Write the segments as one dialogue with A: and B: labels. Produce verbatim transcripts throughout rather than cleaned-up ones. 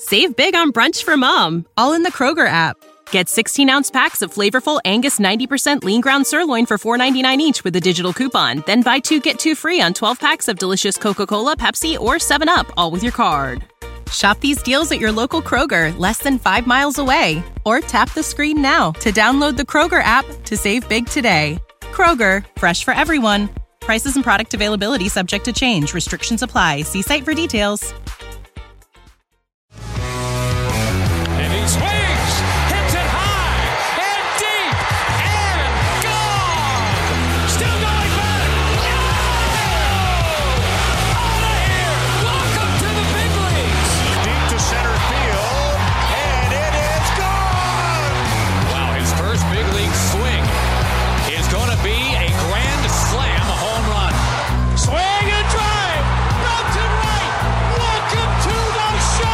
A: Save big on brunch for mom, all in the Kroger app. Get sixteen-ounce packs of flavorful Angus ninety percent lean ground sirloin for four ninety-nine each with a digital coupon. Then buy two, get two free on twelve packs of delicious Coca-Cola, Pepsi, or seven up, all with your card. Shop these deals at your local Kroger, less than five miles away. Or tap the screen now to download the Kroger app to save big today. Kroger, fresh for everyone. Prices and product availability subject to change. Restrictions apply. See site for details.
B: And he swings, hits it high and deep and gone. Still going back. Oh! Out of here. Welcome to the big leagues.
C: Deep to center field, and it is gone.
B: Wow, his first big league swing is going to be a grand slam home run. Swing and drive. Belton right. Welcome to the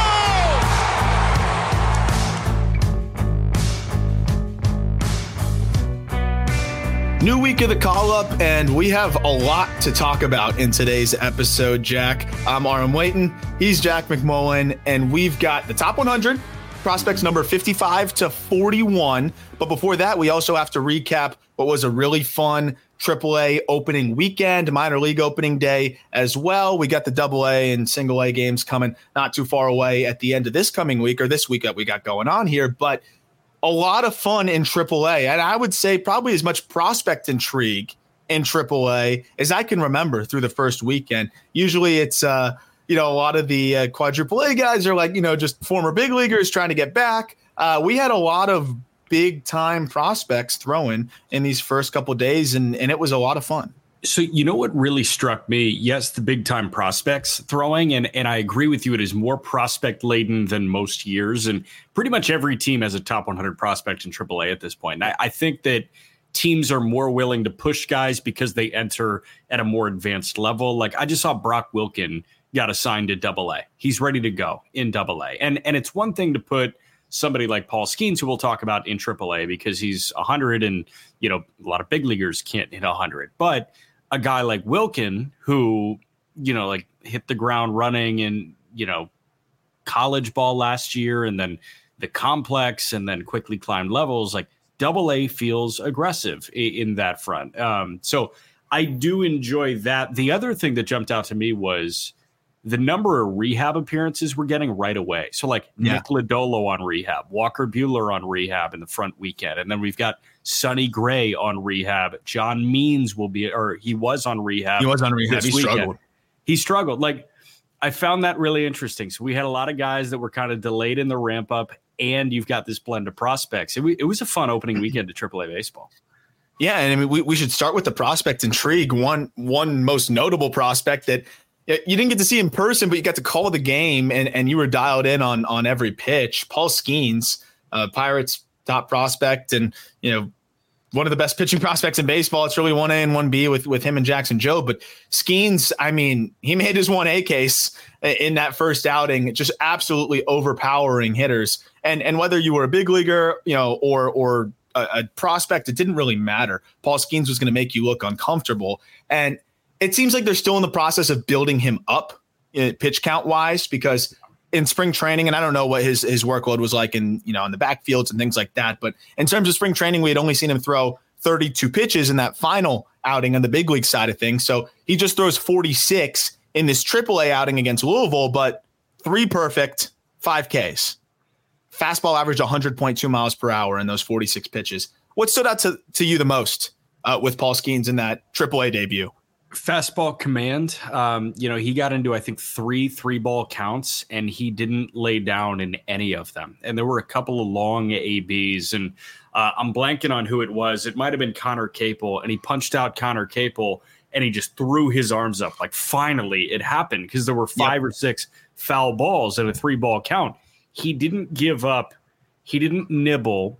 B: show.
D: New week of the call-up, and we have a lot to talk about in today's episode, Jack. I'm Aram Layton. He's Jack McMullen, and we've got the top one hundred, prospects number fifty-five to forty-one. But before that, we also have to recap what was a really fun triple A opening weekend, minor league opening day as well. We got the double A and single A games coming not too far away at the end of this coming week, or this week that we got going on here. But a lot of fun in triple A, and I would say probably as much prospect intrigue in triple A as I can remember through the first weekend. Usually it's, uh, you know, a lot of the uh, quadruple A guys are like, you know, just former big leaguers trying to get back. Uh, we had a lot of big time prospects throwing in these first couple of days, and, and it was a lot of fun.
E: So, you know what really struck me? Yes, the big time prospects throwing, and, and I agree with you. It is more prospect laden than most years. And pretty much every team has a top one hundred prospect in triple A at this point. And I, I think that teams are more willing to push guys because they enter at a more advanced level. Like I just saw Brock Wilken got assigned to double A. He's ready to go in double A. And, and it's one thing to put somebody like Paul Skeens, who we'll talk about, in triple A because he's one hundred, and, you know, a lot of big leaguers can't hit one hundred. But a guy like Wilken, who, you know, like hit the ground running in, you know, college ball last year and then the complex and then quickly climbed levels, like double A feels aggressive in, in that front. Um, so I do enjoy that. The other thing that jumped out to me was the number of rehab appearances we're getting right away. So like yeah. Nick Lodolo on rehab, Walker Buehler on rehab in the front weekend. And then we've got Sonny Gray on rehab. John Means will be, or he was on rehab.
D: He was on rehab. He
E: weekend.
D: struggled.
E: He struggled. Like I found that really interesting. So we had a lot of guys that were kind of delayed in the ramp up, and you've got this blend of prospects. It, it was a fun opening weekend to triple A baseball.
D: Yeah. And I mean, we, we should start with the prospect intrigue. One, one most notable prospect that you didn't get to see in person, but you got to call the game, and, and you were dialed in on, on every pitch. Paul Skeens, uh, Pirates top prospect, and, you know, one of the best pitching prospects in baseball. It's really one A and one B with, with him and Jackson Jobe. But Skeens, I mean, he made his one A case in that first outing, just absolutely overpowering hitters. And and whether you were a big leaguer, you know, or or a, a prospect, it didn't really matter. Paul Skeens was going to make you look uncomfortable. And it seems like they're still in the process of building him up uh, pitch count wise, because in spring training, and I don't know what his, his workload was like in, you know, in the backfields and things like that. But in terms of spring training, we had only seen him throw thirty-two pitches in that final outing on the big league side of things. So he just throws forty-six in this triple A outing against Louisville, but three perfect, five Ks. Fastball averaged one hundred point two miles per hour in those forty-six pitches. What stood out to, to you the most uh, with Paul Skeens in that triple A debut?
E: Fastball command. Um, you know, he got into, I think, three three ball counts, and he didn't lay down in any of them. And there were a couple of long A Bs, and uh, I'm blanking on who it was. It might have been Connor Capel, and he punched out Connor Capel, and he just threw his arms up. Like, finally, it happened, because there were five yep. or six foul balls in a three ball count. He didn't give up. He didn't nibble.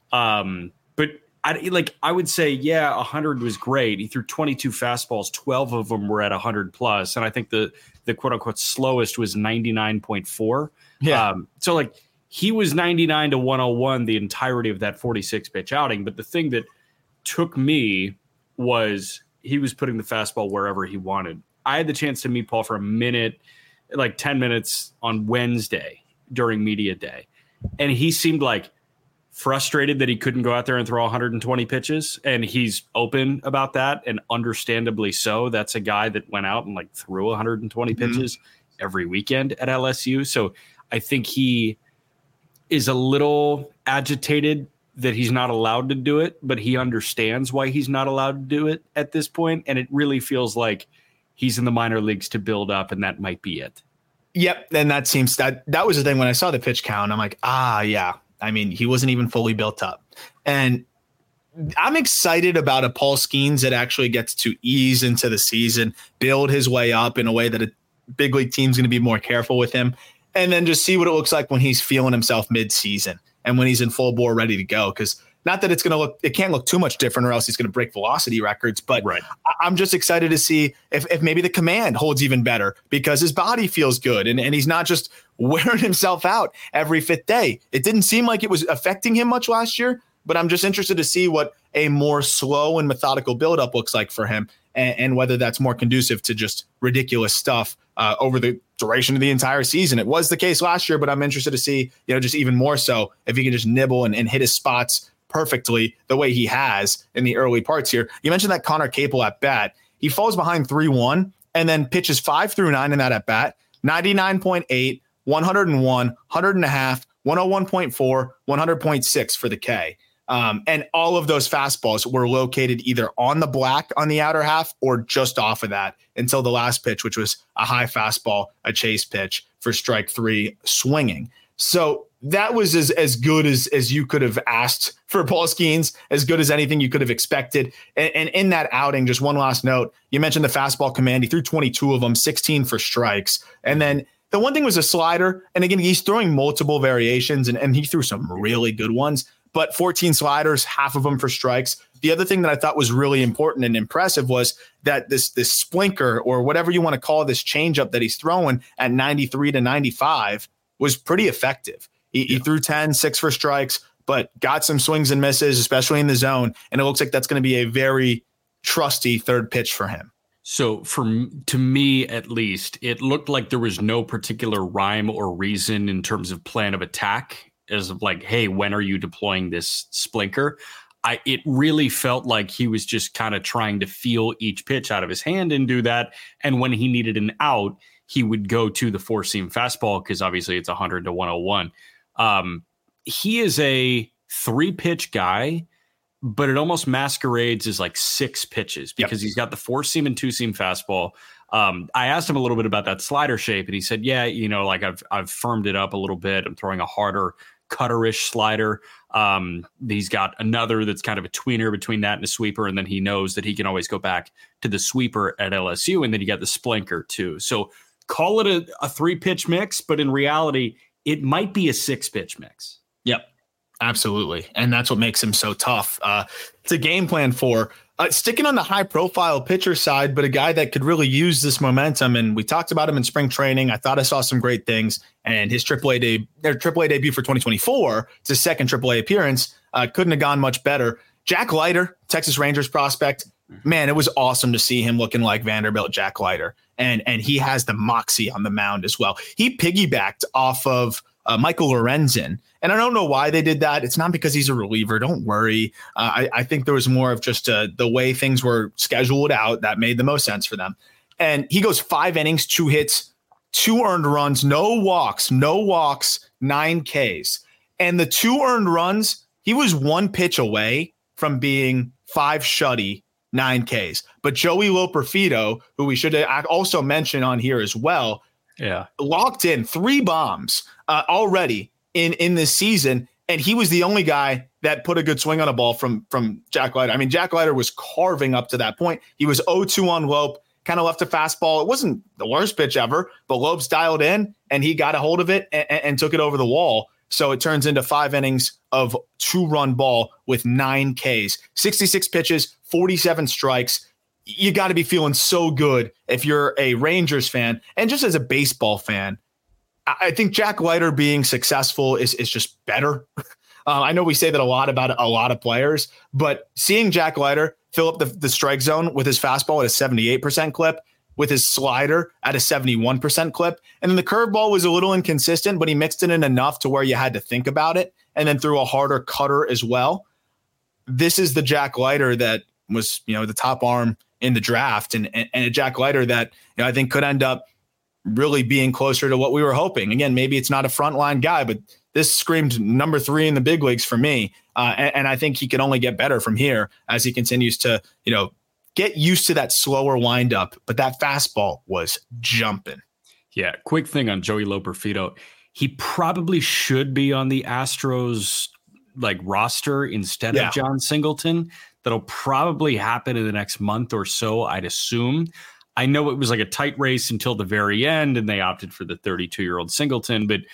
E: Um, but I, like I would say, yeah, one hundred was great. He threw twenty-two fastballs, twelve of them were at one hundred plus, and I think the the quote unquote slowest was ninety-nine point four.
D: Yeah.
E: Um, so like he was ninety-nine to one oh one the entirety of that forty-six pitch outing. But the thing that took me was he was putting the fastball wherever he wanted. I had the chance to meet Paul for a minute, like ten minutes on Wednesday, during media day. And he seemed like frustrated that he couldn't go out there and throw one hundred twenty pitches. And he's open about that, and understandably so. That's a guy that went out and like threw one hundred twenty mm-hmm. pitches every weekend at L S U. So I think he is a little agitated that he's not allowed to do it, but he understands why he's not allowed to do it at this point. And it really feels like he's in the minor leagues to build up, and that might be it.
D: Yep. And that seems that that was the thing when I saw the pitch count. I'm like, ah, yeah. I mean, he wasn't even fully built up. And I'm excited about a Paul Skeens that actually gets to ease into the season, build his way up in a way that a big league team's going to be more careful with him, and then just see what it looks like when he's feeling himself mid-season and when he's in full bore ready to go. Because not that it's going to look, it can't look too much different or else he's going to break velocity records. But
E: right.
D: I'm just excited to see if, if maybe the command holds even better because his body feels good and, and he's not just wearing himself out every fifth day. It didn't seem like it was affecting him much last year, but I'm just interested to see what a more slow and methodical buildup looks like for him and, and whether that's more conducive to just ridiculous stuff uh, over the duration of the entire season. It was the case last year, but I'm interested to see, you know, just even more so if he can just nibble and, and hit his spots perfectly the way he has in the early parts here. You mentioned that Connor Capel at bat. He falls behind three one and then pitches five through nine in that at bat, ninety-nine point eight, one oh one, one hundred and a half, one oh one point four, one hundred point six for the K. Um, and all of those fastballs were located either on the black on the outer half or just off of that until the last pitch, which was a high fastball, a chase pitch for strike three swinging. So that was as, as good as, as you could have asked for Paul Skeens, as good as anything you could have expected. And, and in that outing, just one last note, you mentioned the fastball command. He threw twenty-two of them, sixteen for strikes. And then the one thing was a slider. And again, he's throwing multiple variations and, and he threw some really good ones, but fourteen sliders, half of them for strikes. The other thing that I thought was really important and impressive was that this, this splinker or whatever you want to call this changeup that he's throwing at ninety-three to ninety-five was pretty effective. He, yeah. he threw ten, six for strikes, but got some swings and misses, especially in the zone. And it looks like that's going to be a very trusty third pitch for him.
E: So for to me, at least, it looked like there was no particular rhyme or reason in terms of plan of attack as of like, hey, when are you deploying this splinker? I, it really felt like he was just kind of trying to feel each pitch out of his hand and do that. And when he needed an out, he would go to the four seam fastball because obviously it's one hundred to one oh one. Um, he is a three pitch guy, but it almost masquerades as like six pitches because yep. he's got the four seam and two seam fastball. Um, I asked him a little bit about that slider shape and he said, yeah, you know, like I've, I've firmed it up a little bit. I'm throwing a harder cutter-ish slider. Um, he's got another that's kind of a tweener between that and a sweeper. And then he knows that he can always go back to the sweeper at L S U. And then you got the splinker too. So call it a, a three pitch mix, but in reality, it might be a six pitch mix.
D: Yep, absolutely. And that's what makes him so tough. Uh, it's a game plan for uh, sticking on the high profile pitcher side, but a guy that could really use this momentum. And we talked about him in spring training. I thought I saw some great things and his triple A de- their triple A debut for twenty twenty-four. It's his second triple A appearance. Uh, couldn't have gone much better. Jack Leiter, Texas Rangers prospect. Man, it was awesome to see him looking like Vanderbilt Jack Leiter. And, and he has the moxie on the mound as well. He piggybacked off of uh, Michael Lorenzen. And I don't know why they did that. It's not because he's a reliever. Don't worry. Uh, I, I think there was more of just uh, the way things were scheduled out that made the most sense for them. And he goes five innings, two hits, two earned runs, no walks, no walks, nine Ks. And the two earned runs, he was one pitch away from being five shutty, nine Ks. But Joey Loperfido, who we should also mention on here as well,
E: yeah,
D: locked in three bombs uh, already in, in this season. And he was the only guy that put a good swing on a ball from, from Jack Leiter. I mean, Jack Leiter was carving up to that point. He was oh two on Lope, kind of left a fastball. It wasn't the worst pitch ever, but Lope's dialed in and he got a hold of it and, and took it over the wall. So it turns into five innings of two-run ball with nine Ks, sixty-six pitches, forty-seven strikes. You got to be feeling so good if you're a Rangers fan. And just as a baseball fan, I think Jack Leiter being successful is, is just better. uh, I know we say that a lot about a lot of players, but seeing Jack Leiter fill up the, the strike zone with his fastball at a seventy-eight percent clip, with his slider at a seventy-one percent clip. And then the curveball was a little inconsistent, but he mixed it in enough to where you had to think about it, and then threw a harder cutter as well. This is the Jack Leiter that was, you know, the top arm in the draft, and, and, and a Jack Leiter that, you know, I think could end up really being closer to what we were hoping. Again, maybe it's not a frontline guy, but this screamed number three in the big leagues for me. Uh, and, and I think he can only get better from here as he continues to, you know, get used to that slower windup. But that fastball was jumping.
E: Yeah. Quick thing on Joey Loperfido. He probably should be on the Astros like roster instead yeah. of John Singleton. That'll probably happen in the next month or so, I'd assume. I know it was like a tight race until the very end, and they opted for the thirty-two-year-old Singleton. But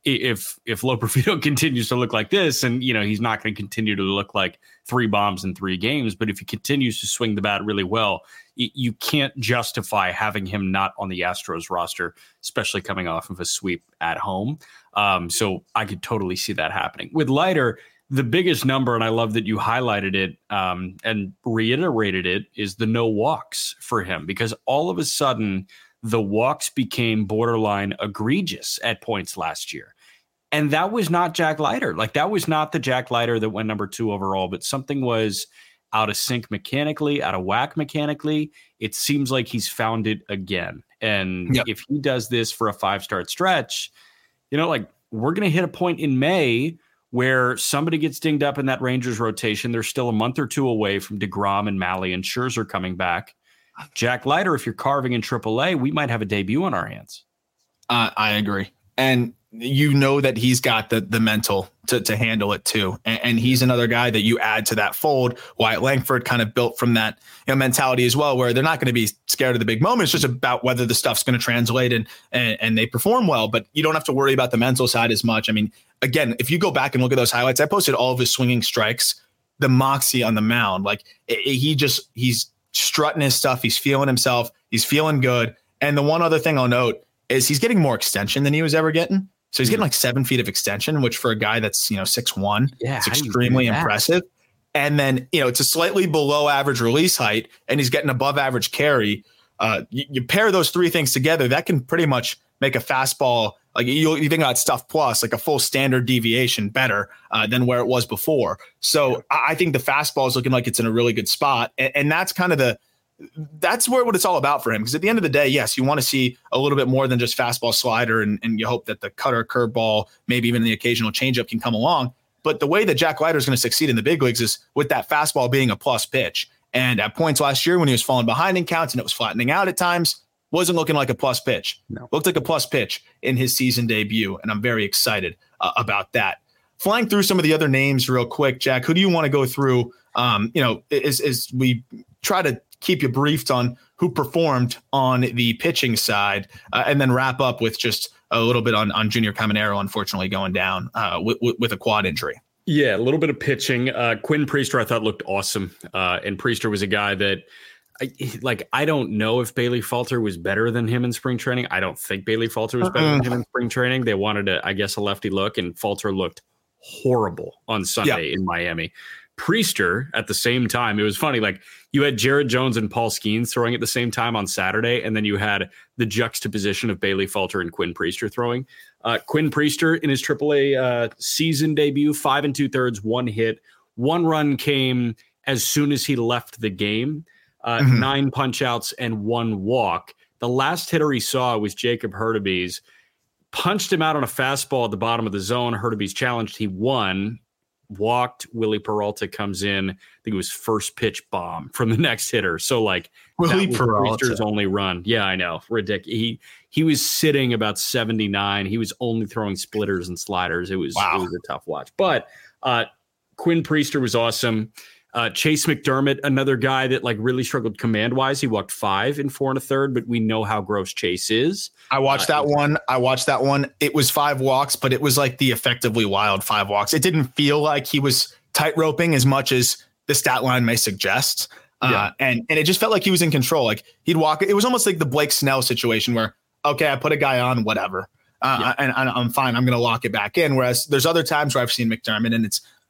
E: if if Loperfido continues to look like this, and you know he's not going to continue to look like three bombs in three games, but if he continues to swing the bat really well, y- you can't justify having him not on the Astros roster, especially coming off of a sweep at home. Um, so I could totally see that happening. With Leiter, the biggest number, and I love that you highlighted it um, and reiterated it, is the no walks for him, because all of a sudden the walks became borderline egregious at points last year. And that was not Jack Leiter. Like, that was not the Jack Leiter that went number two overall, but something was out of sync mechanically, out of whack mechanically. It seems like he's found it again. And yep. if he does this for a five-start stretch, you know, like, we're going to hit a point in May where somebody gets dinged up in that Rangers rotation. They're still a month or two away from DeGrom and Mahle and Scherzer coming back. Jack Leiter, if you're carving in triple A, we might have a debut on our hands.
D: Uh, I agree. And you know that he's got the the mental to, to handle it too. And, and he's another guy that you add to that fold. Wyatt Langford kind of built from that, you know, mentality as well, where they're not going to be scared of the big moment. It's just about whether the stuff's going to translate and, and and they perform well. But you don't have to worry about the mental side as much. I mean, again, if you go back and look at those highlights, I posted all of his swinging strikes, the moxie on the mound. Like it, it, he just he's strutting his stuff. He's feeling himself. He's feeling good. And the one other thing I'll note is he's getting more extension than he was ever getting. So he's getting like seven feet of extension, which for a guy that's, you know, six one, yeah, it's extremely impressive. And then, you know, it's a slightly below average release height, and he's getting above average carry. Uh, you, you pair those three things together, that can pretty much make a fastball, like you, you think about stuff plus, like a full standard deviation better uh, than where it was before. So yeah. I think the fastball is looking like it's in a really good spot. And, and that's kind of the, that's where what it's all about for him. Because at the end of the day, yes, you want to see a little bit more than just fastball slider, and, and you hope that the cutter, curveball, maybe even the occasional changeup can come along. But the way that Jack Leiter is going to succeed in the big leagues is with that fastball being a plus pitch. And at points last year when he was falling behind in counts and it was flattening out at times, wasn't looking like a plus pitch. No. Looked like a plus pitch in his season debut, and I'm very excited uh, about that. Flying through some of the other names real quick, Jack, who do you want to go through, um, you know, as, as we try to keep you briefed on who performed on the pitching side, uh, and then wrap up with just a little bit on, on Junior Caminero, unfortunately going down uh, with, with a quad injury.
E: Yeah, a little bit of pitching. Uh, Quinn Priester, I thought, looked awesome. Uh, and Priester was a guy that, I, like, I don't know if Bailey Falter was better than him in spring training. I don't think Bailey Falter was better uh-uh. than him in spring training. They wanted, a, I guess, a lefty look, and Falter looked horrible on Sunday yeah. in Miami. Priester, at the same time, it was funny. Like, you had Jared Jones and Paul Skeens throwing at the same time on Saturday, and then you had the juxtaposition of Bailey Falter and Quinn Priester throwing. Uh, Quinn Priester in his triple A uh, season debut, five and two thirds, one hit, one run came as soon as he left the game, uh, mm-hmm. nine punch outs and one walk. The last hitter he saw was Jacob Hurtubise, punched him out on a fastball at the bottom of the zone. Hurtubise challenged, he won. Walked. Willie Peralta comes in. I think it was first pitch bomb from the next hitter. So like
D: Willie Peralta's
E: only run. Yeah, I know. Ridiculous. He he was sitting about seventy-nine. He was only throwing splitters and sliders. It was wow. it was a tough watch. But uh, Quinn Priester was awesome. Uh, Chase McDermott, another guy that like really struggled command wise. He walked five in four and a third, but we know how gross Chase is.
D: I watched uh, that one. I watched that one. It was five walks, but it was like the effectively wild five walks. It didn't feel like he was tight roping as much as the stat line may suggest. Uh, yeah. and, and it just felt like he was in control. Like he'd walk. It was almost like the Blake Snell situation where, okay, I put a guy on, whatever. Uh, yeah. and, and I'm fine. I'm going to lock it back in. Whereas there's other times where I've seen McDermott and it's,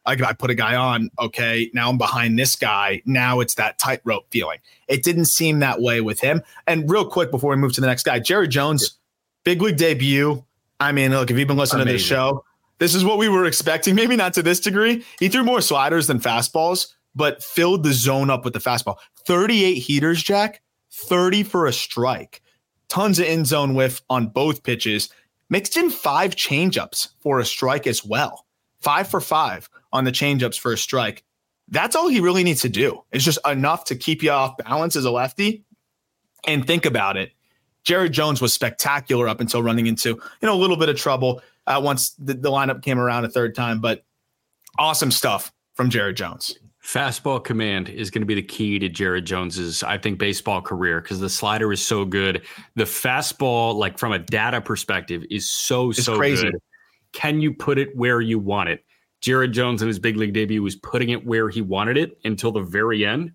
D: Like if I put a guy on, okay, now I'm behind this guy. Now it's that tightrope feeling. It didn't seem that way with him. And real quick before we move to the next guy, Jerry Jones, big league debut. I mean, look, if you've been listening Amazing. to this show, this is what we were expecting. Maybe not to this degree. He threw more sliders than fastballs, but filled the zone up with the fastball. thirty-eight heaters, Jack, thirty for a strike. Tons of end zone whiff on both pitches. Mixed in five changeups for a strike as well. Five for five on the changeups for a strike. That's all he really needs to do. It's just enough to keep you off balance as a lefty. And think about it. Jerry Jones was spectacular up until running into, you know, a little bit of trouble uh, once the, the lineup came around a third time. But awesome stuff from Jerry Jones.
E: Fastball command is going to be the key to Jared Jones's, I think, baseball career because the slider is so good. The fastball, like from a data perspective, is so, it's so crazy. Good. Can you put it where you want it? Jared Jones in his big league debut was putting it where he wanted it until the very end,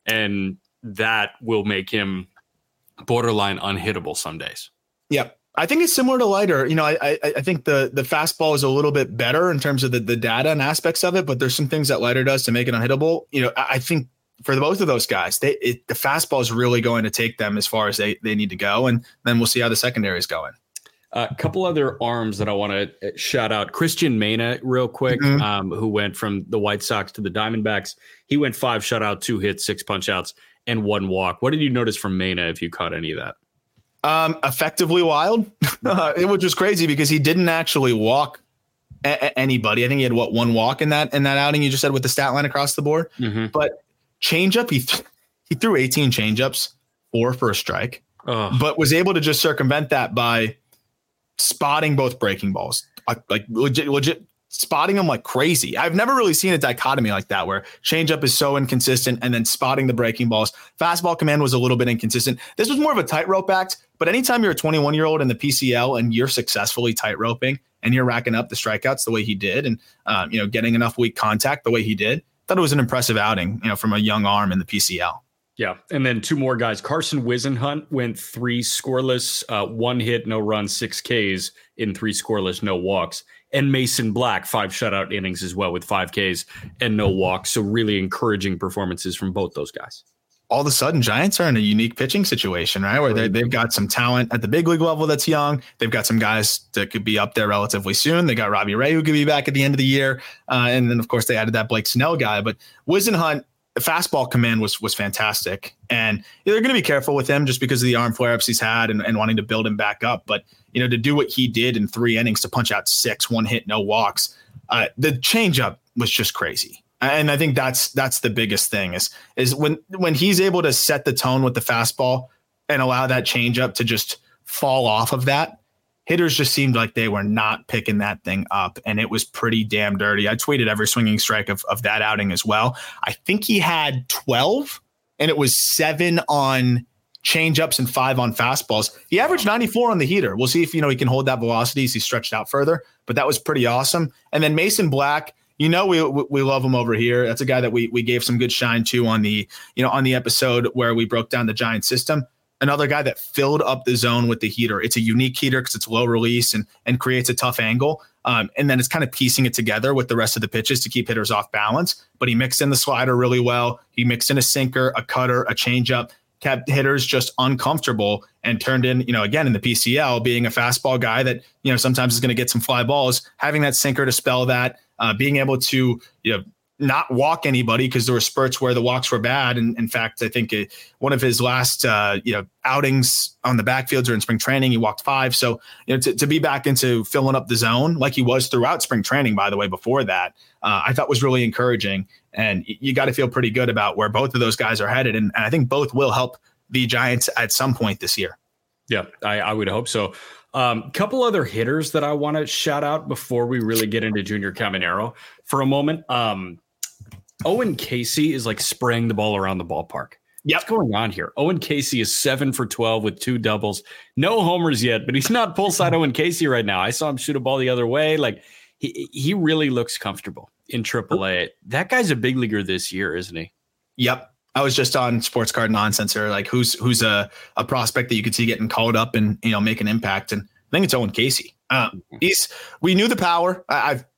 E: and that will make him borderline unhittable some days.
D: Yeah. I think it's similar to Leiter. You know, I, I I think the the fastball is a little bit better in terms of the, the data and aspects of it, but there's some things that Leiter does to make it unhittable. You know, I, I think for the, both of those guys, they it, the fastball is really going to take them as far as they, they need to go, and then we'll see how the secondary is going.
E: A uh, couple other arms that I want to shout out. Christian Mena, real quick, mm-hmm. um, who went from the White Sox to the Diamondbacks. He went five shutout, two hits, six punch outs, and one walk. What did you notice from Mena if you caught any of that?
D: Um, effectively wild, it was just crazy because he didn't actually walk a- a- anybody. I think he had what one walk in that in that outing. You just said with the stat line across the board, mm-hmm. but changeup he th- he threw eighteen changeups, four for a strike, Ugh. but was able to just circumvent that by spotting both breaking balls, like, like legit legit spotting them like crazy. I've never really seen a dichotomy like that where changeup is so inconsistent and then spotting the breaking balls. Fastball command was a little bit inconsistent. This was more of a tightrope act, but anytime you're a twenty-one year old in the P C L and you're successfully tightroping and you're racking up the strikeouts the way he did and, um, you know, getting enough weak contact the way he did, I thought it was an impressive outing, you know, from a young arm in the P C L.
E: Yeah. And then two more guys. Carson Whisenhunt went three scoreless, uh, one hit, no runs, six Ks in three scoreless, no walks. And Mason Black, five shutout innings as well with five Ks and no walks. So really encouraging performances from both those guys.
D: All of a sudden, Giants are in a unique pitching situation, right? Where they, they've got some talent at the big league level that's young. They've got some guys that could be up there relatively soon. They got Robbie Ray, who could be back at the end of the year. Uh, and then, of course, they added that Blake Snell guy. But Whisenhunt, the fastball command was was fantastic. And they're going to be careful with him just because of the arm flare-ups he's had and, and wanting to build him back up. But, you know, to do what he did in three innings to punch out six, one hit, no walks, uh, the changeup was just crazy. And I think that's that's the biggest thing is is when when he's able to set the tone with the fastball and allow that changeup to just fall off of that. Hitters just seemed like they were not picking that thing up, and it was pretty damn dirty. I tweeted every swinging strike of, of that outing as well. I think he had twelve, and it was seven on changeups and five on fastballs. He averaged ninety-four on the heater. We'll see if you know he can hold that velocity as he stretched out further, but that was pretty awesome. And then Mason Black, you know, we we love him over here. That's a guy that we we gave some good shine to on the you know on the episode where we broke down the Giants system. Another guy that filled up the zone with the heater. It's a unique heater because it's low release and and creates a tough angle. Um, and then it's kind of piecing it together with the rest of the pitches to keep hitters off balance. But he mixed in the slider really well. He mixed in a sinker, a cutter, a changeup, kept hitters just uncomfortable and turned in, you know, again, in the P C L, being a fastball guy that, you know, sometimes is going to get some fly balls, having that sinker to spell that, uh, being able to, you know, not walk anybody because there were spurts where the walks were bad. And in fact, I think it, one of his last, uh, you know, outings on the backfields or in spring training, he walked five. So, you know, to, to be back into filling up the zone like he was throughout spring training, by the way, before that, uh, I thought was really encouraging. And you got to feel pretty good about where both of those guys are headed. And, and I think both will help the Giants at some point this year.
E: Yeah, I, I would hope so. A um, couple other hitters that I want to shout out before we really get into Junior Caminero for a moment. Um, Owen Casey is like spraying the ball around the ballpark. Yep. What's going on here? Owen Casey is seven for twelve with two doubles. No homers yet, but he's not full-side Owen Casey right now. I saw him shoot a ball the other way. Like he he really looks comfortable in triple A. That guy's a big leaguer this year, isn't he?
D: Yep. I was just on Sports Card Nonsense or like who's who's a, a prospect that you could see getting called up and, you know, make an impact. And I think it's Owen Casey. Um, he's we knew the power. I, I've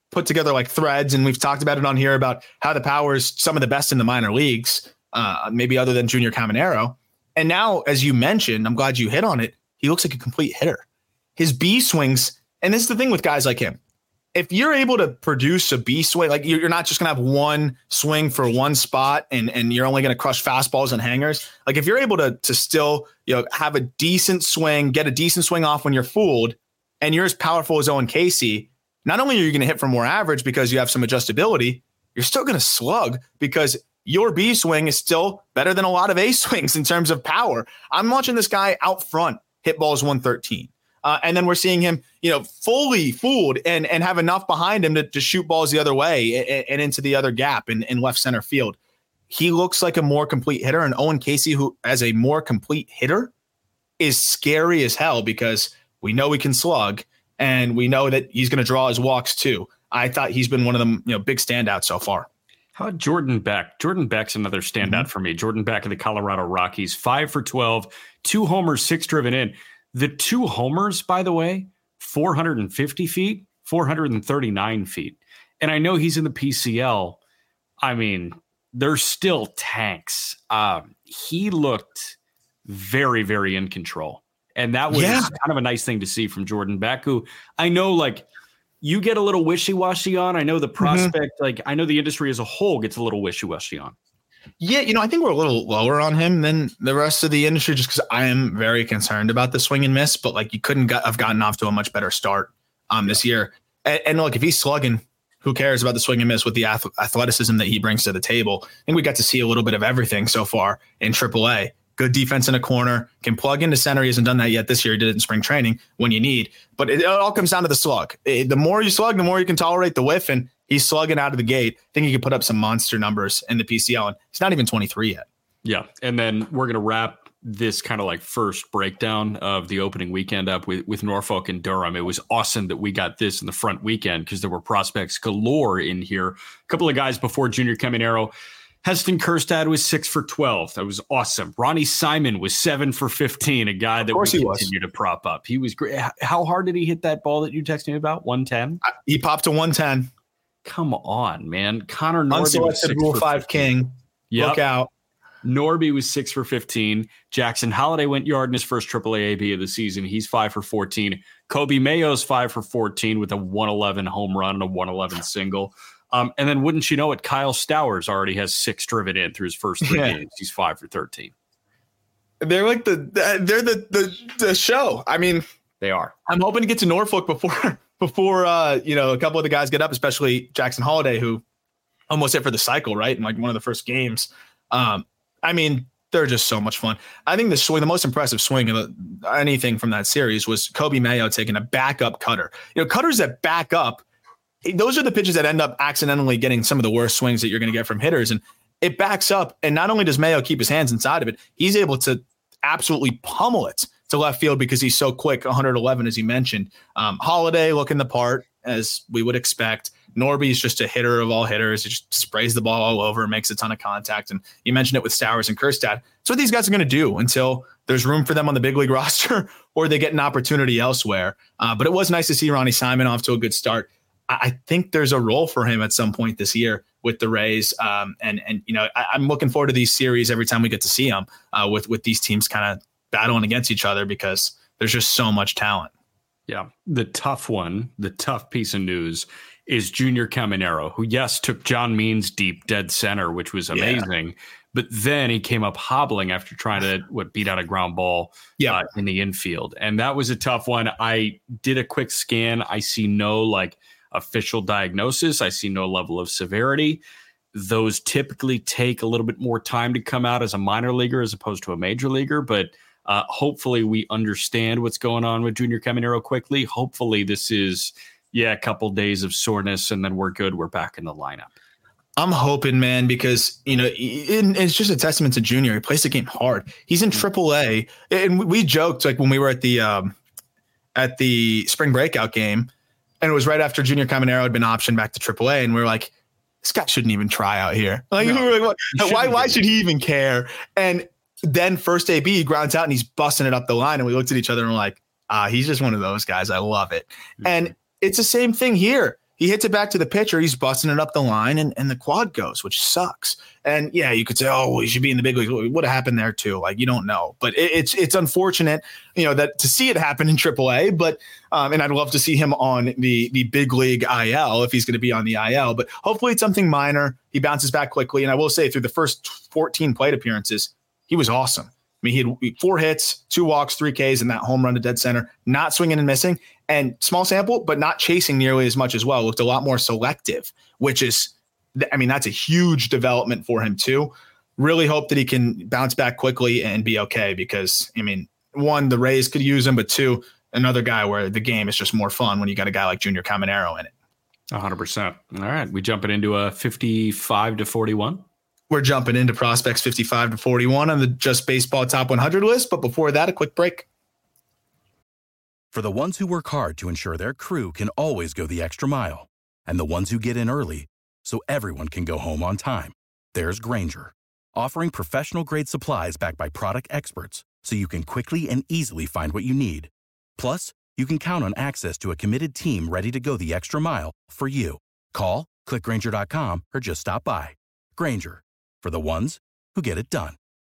D: put together like threads, and we've talked about it on here about how the power is some of the best in the minor leagues, uh, maybe other than Junior Caminero. And now, as you mentioned, I'm glad you hit on it. He looks like a complete hitter. His B swings, and this is the thing with guys like him. If you're able to produce a B swing, like you're not just going to have one swing for one spot and, and you're only going to crush fastballs and hangers. Like if you're able to, to still, you know, have a decent swing, get a decent swing off when you're fooled, and you're as powerful as Owen Casey, not only are you going to hit for more average because you have some adjustability, you're still going to slug because your B swing is still better than a lot of A swings in terms of power. I'm watching this guy out front hit balls one thirteen. Uh, and then we're seeing him, you know, fully fooled and, and have enough behind him to, to shoot balls the other way and, and into the other gap in, in left center field. He looks like a more complete hitter, and Owen Casey, who as a more complete hitter, is scary as hell because we know he can slug and we know that he's going to draw his walks too. I thought he's been one of them, you know, big standouts so far.
E: How about Jordan Beck? Jordan Beck's another standout mm-hmm. for me. Jordan Beck of the Colorado Rockies, five for twelve, two homers, six driven in. The two homers, by the way, four hundred fifty feet, four hundred thirty-nine feet. And I know he's in the P C L. I mean, they're still tanks. Um, he looked very, very in control. And that was yeah. kind of a nice thing to see from Jordan Beck, who I know, like, you get a little wishy-washy on. I know the prospect, mm-hmm. like, I know the industry as a whole gets a little wishy-washy on.
D: Yeah, you know, I think we're a little lower on him than the rest of the industry just because I am very concerned about the swing and miss, but like you couldn't got, have gotten off to a much better start um, this year. And, and look, if he's slugging, who cares about the swing and miss with the ath- athleticism that he brings to the table? I think we got to see a little bit of everything so far in triple A. Good defense in a corner, can plug into center. He hasn't done that yet this year. He did it in spring training when you need. But it, it all comes down to the slug. It, the more you slug, the more you can tolerate the whiff. And he's slugging out of the gate. I think he could put up some monster numbers in the P C L. And he's not even twenty-three yet.
E: Yeah. And then we're going to wrap this kind of like first breakdown of the opening weekend up with, with Norfolk and Durham. It was awesome that we got this in the front weekend because there were prospects galore in here. A couple of guys before Junior Caminero. Heston Kjerstad was six for twelve. That was awesome. Ronnie Simon was seven for fifteen, a guy that we continue to prop up. He was great. How hard did he hit that ball that you texted me about? one ten?
D: Uh, he popped to one ten.
E: Come on, man. Connor Norby
D: Unselected Rule five king.
E: Yep.
D: Look out.
E: Norby was six for fifteen. Jackson Holiday went yard in his first triple A A B of the season. He's five for fourteen. Kobe Mayo's five for fourteen with a one eleven home run and a one eleven single. Um, and then wouldn't you know it, Kyle Stowers already has six driven in through his first three yeah. games. He's five for thirteen.
D: They're like the they're the, the the show. I mean,
E: they are.
D: I'm hoping to get to Norfolk before before uh, you know, a couple of the guys get up, especially Jackson Holiday, who almost hit for the cycle, right? In like one of the first games. Um, I mean, they're just so much fun. I think the swing, the most impressive swing of anything from that series was Kobe Mayo taking a backup cutter. You know, cutters that back up. Those are the pitches that end up accidentally getting some of the worst swings that you're going to get from hitters. And it backs up. And not only does Mayo keep his hands inside of it, he's able to absolutely pummel it to left field because he's so quick, one eleven, as you mentioned. Um, Holiday looking the part, as we would expect. Norby's just a hitter of all hitters. He just sprays the ball all over, makes a ton of contact. And you mentioned it with Stowers and Kjerstad. That's what these guys are going to do until there's room for them on the big league roster or they get an opportunity elsewhere. Uh, but it was nice to see Ronnie Simon off to a good start. I think there's a role for him at some point this year with the Rays. Um, and, and you know, I, I'm looking forward to these series every time we get to see them uh, with, with these teams kind of battling against each other because there's just so much talent.
E: Yeah. The tough one, the tough piece of news is Junior Caminero, who, yes, took John Means deep dead center, which was amazing. Yeah. But then he came up hobbling after trying to what beat out a ground ball yeah. uh, in the infield. And that was a tough one. I did a quick scan. I see no like official diagnosis. I see no level of severity. Those typically take a little bit more time to come out as a minor leaguer as opposed to a major leaguer. But uh, hopefully we understand what's going on with Junior Caminero quickly. Hopefully this is, yeah, a couple days of soreness and then we're good. We're back in the lineup.
D: I'm hoping, man, because, you know, it, it's just a testament to Junior. He plays the game hard. He's in triple A. And we joked like when we were at the um, at the spring breakout game, and it was right after Junior Caminero had been optioned back to triple A. And we were like, this guy shouldn't even try out here. Like, no, we were like why, why should he even care? And then first A B, he grounds out and he's busting it up the line. And we looked at each other and we're like, ah, he's just one of those guys. I love it. Mm-hmm. And it's the same thing here. He hits it back to the pitcher. He's busting it up the line, and, and the quad goes, which sucks. And yeah, you could say, oh, well, he should be in the big league. What happened there too? Like, you don't know, but it, it's it's unfortunate, you know, that to see it happen in triple A. But um, and I'd love to see him on the the big league I L if he's going to be on the I L. But hopefully it's something minor. He bounces back quickly. And I will say, through the first fourteen plate appearances, he was awesome. I mean, he had four hits, two walks, three Ks, and that home run to dead center, not swinging and missing, and small sample, but not chasing nearly as much as well. Looked a lot more selective, which is, I mean, that's a huge development for him too. Really hope that he can bounce back quickly and be okay because, I mean, one, the Rays could use him, but two, another guy where the game is just more fun when you got a guy like Junior Caminero in it.
E: one hundred percent. All right, we jumping into a fifty-five to forty-one.
D: We're jumping into prospects fifty-five to forty-one on the Just Baseball Top one hundred list. But before that, a quick break.
F: For the ones who work hard to ensure their crew can always go the extra mile, and the ones who get in early so everyone can go home on time, there's Grainger, offering professional-grade supplies backed by product experts so you can quickly and easily find what you need. Plus, you can count on access to a committed team ready to go the extra mile for you. Call, click Grainger dot com, or just stop by. Grainger, for the ones who get it done.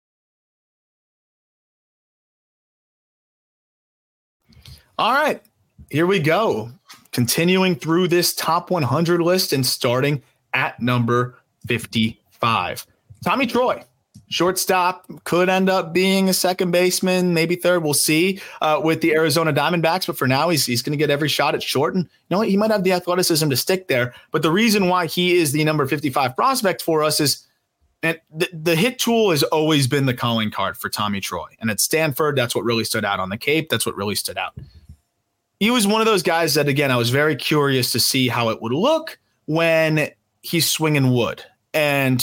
D: All right, here we go. Continuing through this top one hundred list and starting at number fifty-five. Tommy Troy, shortstop, could end up being a second baseman, maybe third. We'll see uh, with the Arizona Diamondbacks. But for now, he's, he's going to get every shot at short. And you know what? He might have the athleticism to stick there. But the reason why he is the number fifty-five prospect for us is And the, the hit tool has always been the calling card for Tommy Troy. And at Stanford, that's what really stood out. On the Cape, that's what really stood out. He was one of those guys that, again, I was very curious to see how it would look when he's swinging wood. And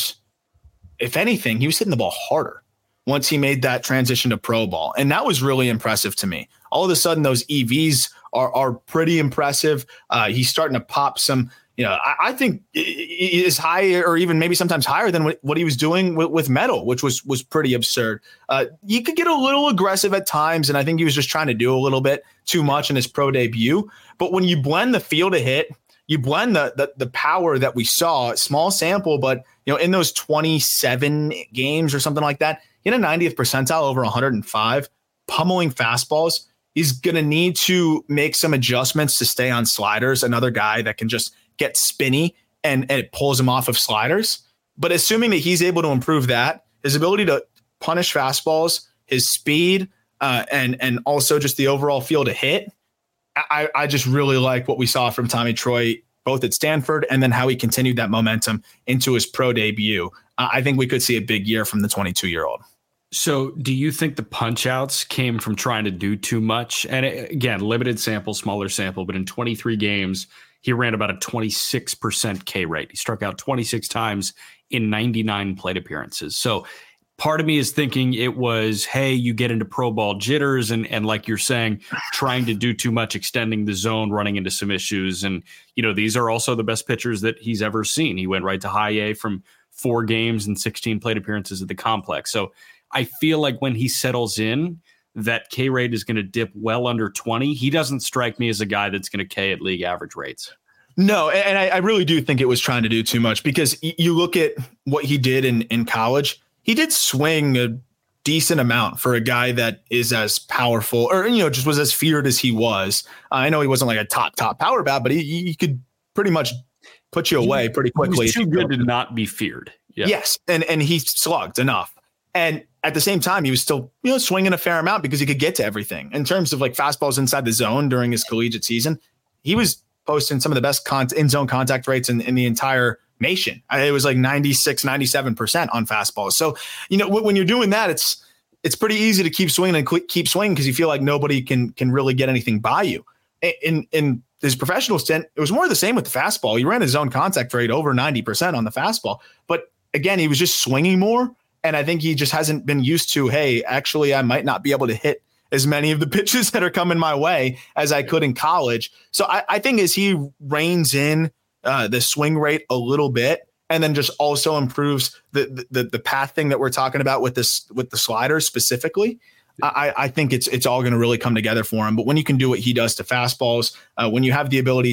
D: if anything, he was hitting the ball harder once he made that transition to pro ball. And that was really impressive to me. All of a sudden, those E Vs are, are pretty impressive. Uh, he's starting to pop some – You know, I, I think it is higher, or even maybe sometimes higher than what, what he was doing with, with Metal, which was was pretty absurd. Uh, he could get a little aggressive at times, and I think he was just trying to do a little bit too much in his pro debut. But when you blend the feel to hit, you blend the the, the power that we saw, small sample, but you know, in those twenty-seven games or something like that, in a ninetieth percentile over one hundred five, pummeling fastballs. He's going to need to make some adjustments to stay on sliders. Another guy that can just get spinny and, and it pulls him off of sliders. But assuming that he's able to improve that, his ability to punish fastballs, his speed, uh, and and also just the overall feel to hit, I, I just really like what we saw from Tommy Troy, both at Stanford and then how he continued that momentum into his pro debut. Uh, I think we could see a big year from the twenty-two-year-old.
E: So do you think the punch outs came from trying to do too much? And again, limited sample, smaller sample, but in twenty-three games, he ran about a twenty-six percent K rate. He struck out twenty-six times in ninety-nine plate appearances. So part of me is thinking it was, hey, you get into pro ball jitters and, and like you're saying, trying to do too much, extending the zone, running into some issues. And, you know, these are also the best pitchers that he's ever seen. He went right to high A from four games and sixteen plate appearances at the complex. So I feel like when he settles in, that K rate is going to dip well under twenty. He doesn't strike me as a guy that's going to K at league average rates.
D: No, and I, I really do think it was trying to do too much because y- you look at what he did in, in college. He did swing a decent amount for a guy that is as powerful, or, you know, just was as feared as he was. Uh, I know he wasn't like a top, top power bat, but he, he could pretty much put you away pretty quickly.
E: He was too good to not be feared. Yeah.
D: Yes, and and he slugged enough. And at the same time, he was still, you know, swinging a fair amount because he could get to everything. In terms of like fastballs inside the zone during his collegiate season, he was posting some of the best con- in-zone contact rates in, in the entire nation. I, it was like ninety-six, ninety-seven percent on fastballs. So, you know, w- when you're doing that, it's it's pretty easy to keep swinging and qu- keep swinging because you feel like nobody can can really get anything by you. In in his professional stint, it was more of the same with the fastball. He ran his zone contact rate over ninety percent on the fastball. But again, he was just swinging more. And I think he just hasn't been used to, hey, actually, I might not be able to hit as many of the pitches that are coming my way as I could in college. So I, I think as he reins in uh, the swing rate a little bit, and then just also improves the the, the path thing that we're talking about with this with the sliders specifically, I, I think it's it's all going to really come together for him. But when you can do what he does to fastballs, uh, when you have the ability to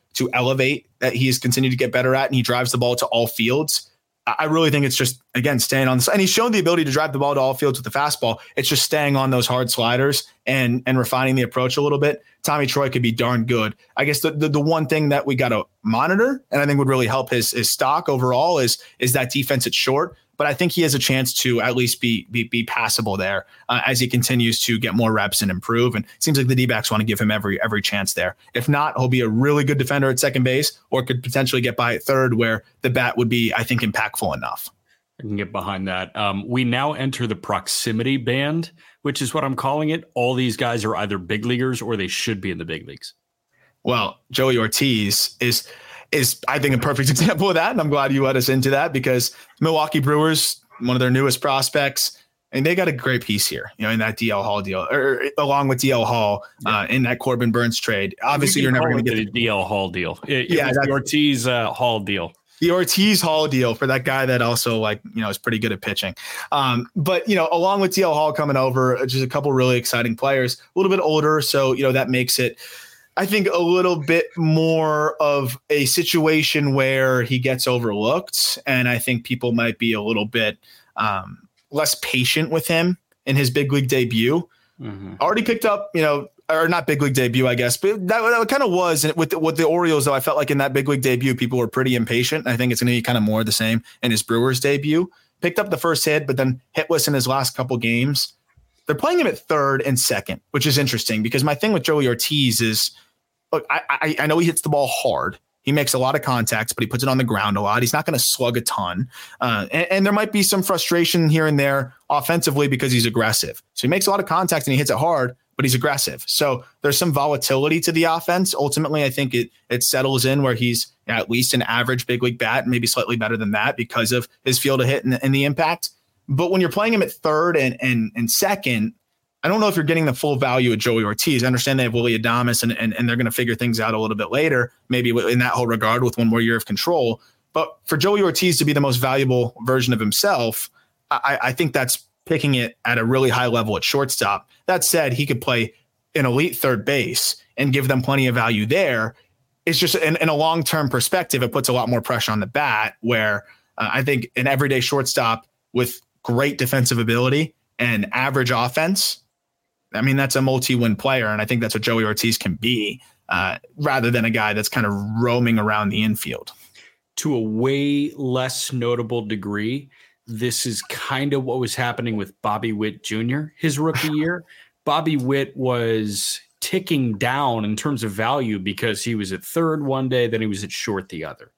D: to elevate that he's continued to get better at, and he drives the ball to all fields. I really think it's just, again, staying on this. And he's shown the ability to drive the ball to all fields with the fastball. It's just staying on those hard sliders and and refining the approach a little bit. Tommy Troy could be darn good. I guess the the, the one thing that we got to monitor, and I think would really help his, his stock overall, is, is that defense at short. But I think he has a chance to at least be be, be passable there uh, as he continues to get more reps and improve. And it seems like the D-backs want to give him every every chance there. If not, he'll be a really good defender at second base, or could potentially get by at third, where the bat would be, I think, impactful enough.
E: I can get behind that. Um, we now enter the proximity band, which is what I'm calling it. All these guys are either big leaguers or they should be in the big leagues.
D: Well, Joey Ortiz is is I think a perfect example of that. And I'm glad you led us into that, because Milwaukee Brewers, one of their newest prospects, and they got a great piece here, you know, in that D L Hall deal, or along with D L Hall yeah. uh, in that Corbin Burns trade. Obviously, you're never going to get
E: a D L Hall deal. It,
D: yeah,
E: it the Ortiz uh, Hall deal.
D: The Ortiz Hall deal for that guy that also, like, you know, is pretty good at pitching. Um, but, you know, along with D L Hall coming over, just a couple really exciting players, a little bit older. So, you know, that makes it, I think, a little bit more of a situation where he gets overlooked. And I think people might be a little bit um, less patient with him in his big league debut. Mm-hmm. Already picked up, you know, or not big league debut, I guess, but that, that kind of was with the, with the Orioles, though. I felt like in that big league debut, people were pretty impatient. I think it's going to be kind of more the same in his Brewers debut. Picked up the first hit, but then hitless in his last couple games. They're playing him at third and second, which is interesting, because my thing with Joey Ortiz is, look, I, I, I know he hits the ball hard. He makes a lot of contacts, but he puts it on the ground a lot. He's not going to slug a ton. Uh, and, and there might be some frustration here and there offensively because he's aggressive. So he makes a lot of contacts and he hits it hard, but he's aggressive. So there's some volatility to the offense. Ultimately, I think it it settles in where he's at least an average big league bat, maybe slightly better than that because of his field of hit and, and the impact. But when you're playing him at third and, and, and second, I don't know if you're getting the full value of Joey Ortiz. I understand they have Willy Adames, and, and, and they're going to figure things out a little bit later, maybe in that whole regard with one more year of control. But for Joey Ortiz to be the most valuable version of himself, I, I think that's picking it at a really high level at shortstop. That said, he could play an elite third base and give them plenty of value there. It's just in, in a long-term perspective, it puts a lot more pressure on the bat, where uh, I think an everyday shortstop with great defensive ability and average offense, I mean, that's a multi-win player, and I think that's what Joey Ortiz can be, uh, rather than a guy that's kind of roaming around the infield.
E: To a way less notable degree, this is kind of what was happening with Bobby Witt Junior his rookie year. Bobby Witt was ticking down in terms of value because he was at third one day, then he was at short the other.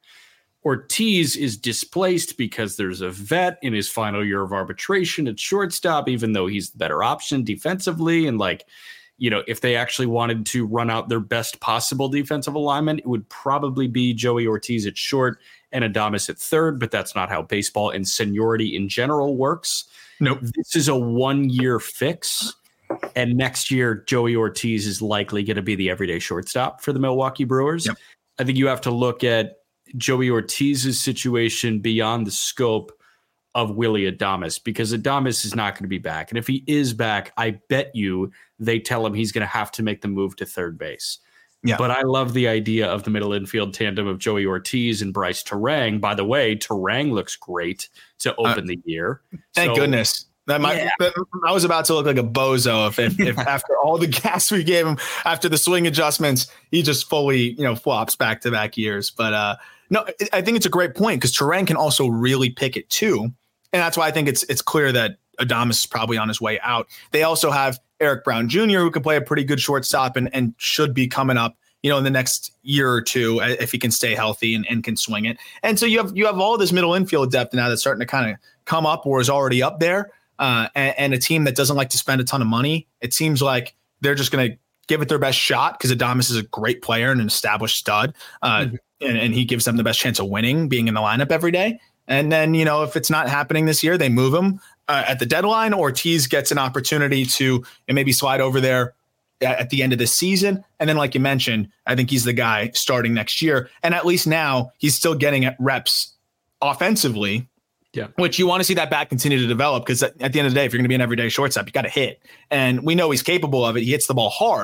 E: Ortiz is displaced because there's a vet in his final year of arbitration at shortstop, even though he's the better option defensively. And like, you know, if they actually wanted to run out their best possible defensive alignment, it would probably be Joey Ortiz at short and Adames at third, but that's not how baseball and seniority in general works.
D: Nope.
E: This is a one-year fix, and next year, Joey Ortiz is likely going to be the everyday shortstop for the Milwaukee Brewers. Yep. I think you have to look at Joey Ortiz's situation beyond the scope of Willy Adames, because Adames is not going to be back. And if he is back, I bet you they tell him he's going to have to make the move to third base. Yeah. But I love the idea of the middle infield tandem of Joey Ortiz and Bryce Terang. By the way, Terang looks great to open uh, the year.
D: Thank so, goodness. That might, yeah. that, I was about to look like a bozo if, if, if after all the gas we gave him, after the swing adjustments, he just fully, you know, flops back to back years. But uh, no, I think it's a great point, because Terang can also really pick it too. And that's why I think it's it's clear that Adames is probably on his way out. They also have Eric Brown Junior, who can play a pretty good shortstop and, and should be coming up, you know, in the next year or two, if he can stay healthy and, and can swing it. And so you have you have all this middle infield depth now that's starting to kind of come up or is already up there. Uh, and, and a team that doesn't like to spend a ton of money. It seems like they're just going to give it their best shot, because Adames is a great player and an established stud. Uh, mm-hmm. and, and he gives them the best chance of winning, being in the lineup every day. And then, you know, if it's not happening this year, they move him uh, at the deadline. Ortiz gets an opportunity to and maybe slide over there at, at the end of the season. And then, like you mentioned, I think he's the guy starting next year. And at least now he's still getting at reps offensively. Yeah, which you want to see that bat continue to develop, because at the end of the day, if you're going to be an everyday shortstop, you got to hit. And we know he's capable of it. He hits the ball hard.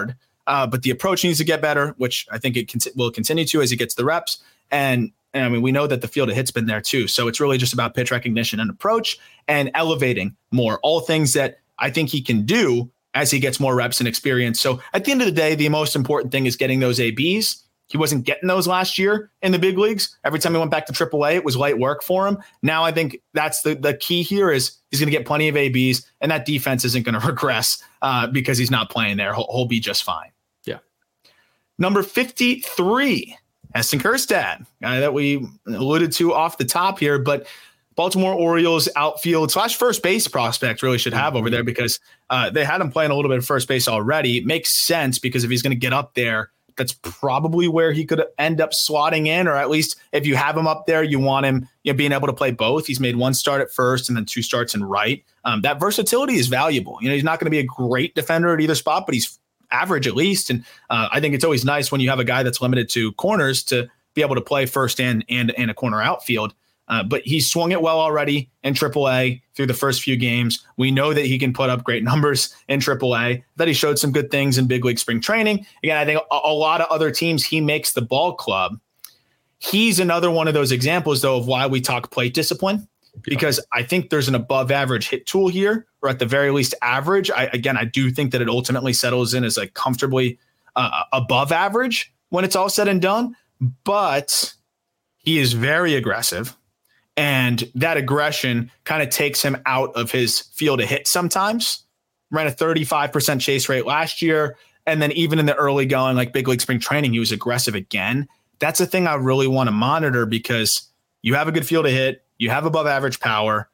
D: uh, but the approach needs to get better, which I think it con- will continue to as he gets the reps. And, and I mean, we know that the field of hit's been there too. So it's really just about pitch recognition and approach and elevating more, all things that I think he can do as he gets more reps and experience. So at the end of the day, the most important thing is getting those A Bs. He wasn't getting those last year in the big leagues. Every time he went back to triple A, it was light work for him. Now I think that's the, the key here is he's going to get plenty of A Bs, and that defense isn't going to regress uh, because he's not playing there. He'll, he'll be just fine.
E: Yeah.
D: Number fifty-three, Heston Kjerstad, guy that we alluded to off the top here, but Baltimore Orioles outfield slash first base prospect really should have over there because uh, they had him playing a little bit of first base already. It makes sense because if he's going to get up there, that's probably where he could end up slotting in, or at least if you have him up there, you want him you know, being able to play both. He's made one start at first and then two starts in right. Um, that versatility is valuable. You know, he's not going to be a great defender at either spot, but he's average at least. And uh, I think it's always nice when you have a guy that's limited to corners to be able to play first and and, and a corner outfield. Uh, but he's swung it well already in triple A through the first few games. We know that he can put up great numbers in triple A, that he showed some good things in big league spring training. Again, I think a, a lot of other teams, he makes the ball club. He's another one of those examples, though, of why we talk plate discipline, because I think there's an above average hit tool here, or at the very least average. I, again, I do think that it ultimately settles in as like comfortably uh, above average when it's all said and done, but he is very aggressive. And that aggression kind of takes him out of his field of hit sometimes. Ran a thirty-five percent chase rate last year. And then even in the early going, like big league spring training, he was aggressive again. That's a thing I really want to monitor because you have a good field of hit. You have above average power.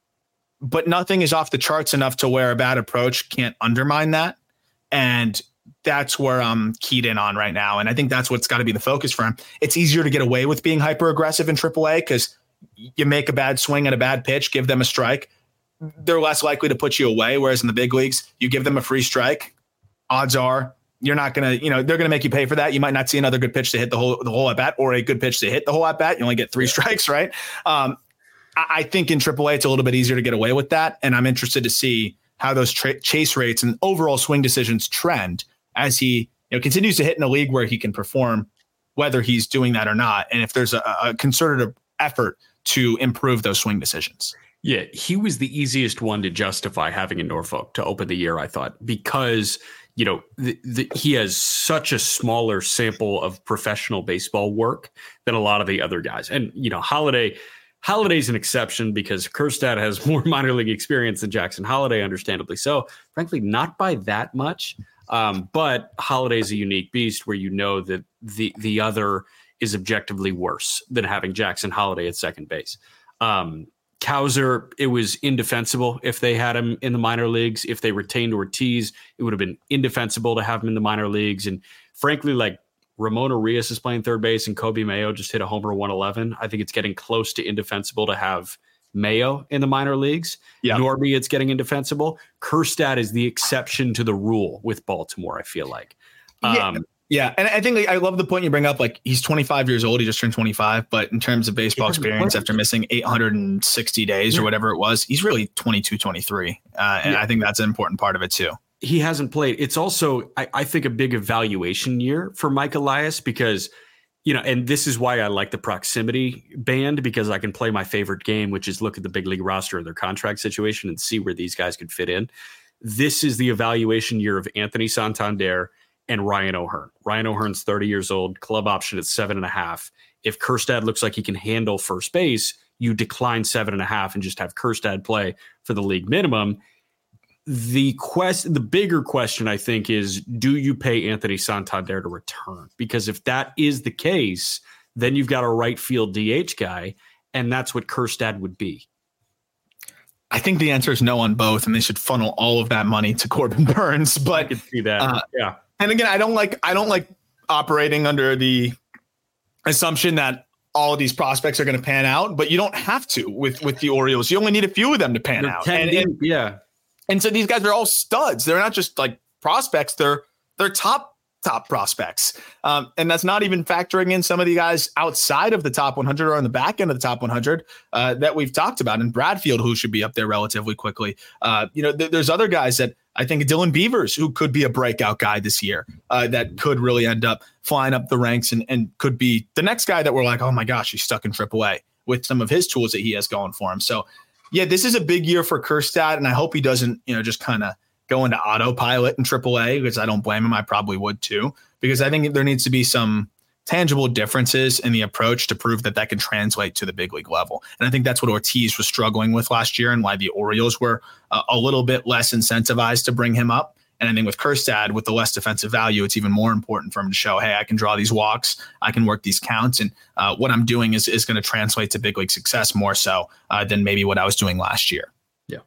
D: But nothing is off the charts enough to where a bad approach can't undermine that. And that's where I'm keyed in on right now. And I think that's what's got to be the focus for him. It's easier to get away with being hyper aggressive in triple A because you make a bad swing and a bad pitch, give them a strike, they're less likely to put you away. Whereas in the big leagues, you give them a free strike, odds are you're not going to, you know, they're going to make you pay for that. You might not see another good pitch to hit the whole, the whole at bat, or a good pitch to hit the whole at bat. You only get three strikes, right? Um, I, I think in triple A, it's a little bit easier to get away with that. And I'm interested to see how those tra- chase rates and overall swing decisions trend as he you know, continues to hit in a league where he can perform, whether he's doing that or not. And if there's a, a concerted effort to improve those swing decisions.
E: Yeah, he was the easiest one to justify having in Norfolk to open the year, I thought, because, you know, the, the, he has such a smaller sample of professional baseball work than a lot of the other guys. And, you know, Holiday, Holiday's an exception because Kjerstad has more minor league experience than Jackson Holiday, understandably so. Frankly, not by that much. Um, but Holiday's a unique beast where you know that the the other is objectively worse than having Jackson Holiday at second base. Um, Cowser, it was indefensible if they had him in the minor leagues. If they retained Ortiz, it would have been indefensible to have him in the minor leagues. And frankly, like Ramon Arias is playing third base and Kobe Mayo just hit a homer one eleven. I think it's getting close to indefensible to have Mayo in the minor leagues. Yeah. Norby, it's getting indefensible. Kjerstad is the exception to the rule with Baltimore, I feel like. Um,
D: yeah. Yeah, and I think like, I love the point you bring up. Like he's twenty-five years old. He just turned twenty-five. But in terms of baseball experience, after missing eight hundred sixty days yeah. or whatever it was, he's really twenty-two, twenty-three. Uh, and yeah. I think that's an important part of it too.
E: He hasn't played. It's also, I, I think, a big evaluation year for Mike Elias because, you know, and this is why I like the proximity band, because I can play my favorite game, which is look at the big league roster and their contract situation and see where these guys could fit in. This is the evaluation year of Anthony Santander and Ryan O'Hearn. Ryan O'Hearn's thirty years old, club option at seven and a half. If Kjerstad looks like he can handle first base, you decline seven and a half and just have Kjerstad play for the league minimum. The quest, the bigger question, I think, is do you pay Anthony Santander to return? Because if that is the case, then you've got a right field D H guy, and that's what Kjerstad would be.
D: I think the answer is no on both, and they should funnel all of that money to Corbin Burnes. But
E: I could see that.
D: Uh,
E: yeah.
D: And again, I don't like I don't like operating under the assumption that all of these prospects are going to pan out, but you don't have to with with the Orioles. You only need a few of them to pan
E: They're
D: out.
E: And,
D: and,
E: and, yeah.
D: And so these guys are all studs. They're not just like prospects. They're they're top top prospects. Um, and that's not even factoring in some of the guys outside of the top one hundred or on the back end of the top one hundred uh, that we've talked about. And Bradfield, who should be up there relatively quickly. Uh, you know, th- there's other guys that I think Dylan Beavers, who could be a breakout guy this year, uh, that could really end up flying up the ranks and, and could be the next guy that we're like, oh my gosh, he's stuck in triple A with some of his tools that he has going for him. So yeah, this is a big year for Kjerstad, and I hope he doesn't, you know, just kind of go into autopilot in triple A, because I don't blame him. I probably would too, because I think there needs to be some tangible differences in the approach to prove that that can translate to the big league level. And I think that's what Ortiz was struggling with last year and why the Orioles were uh, a little bit less incentivized to bring him up. And I think with Kjerstad, with the less defensive value, it's even more important for him to show, hey, I can draw these walks, I can work these counts, and uh, what I'm doing is, is going to translate to big league success more so uh, than maybe what I was doing last year.
E: Yeah.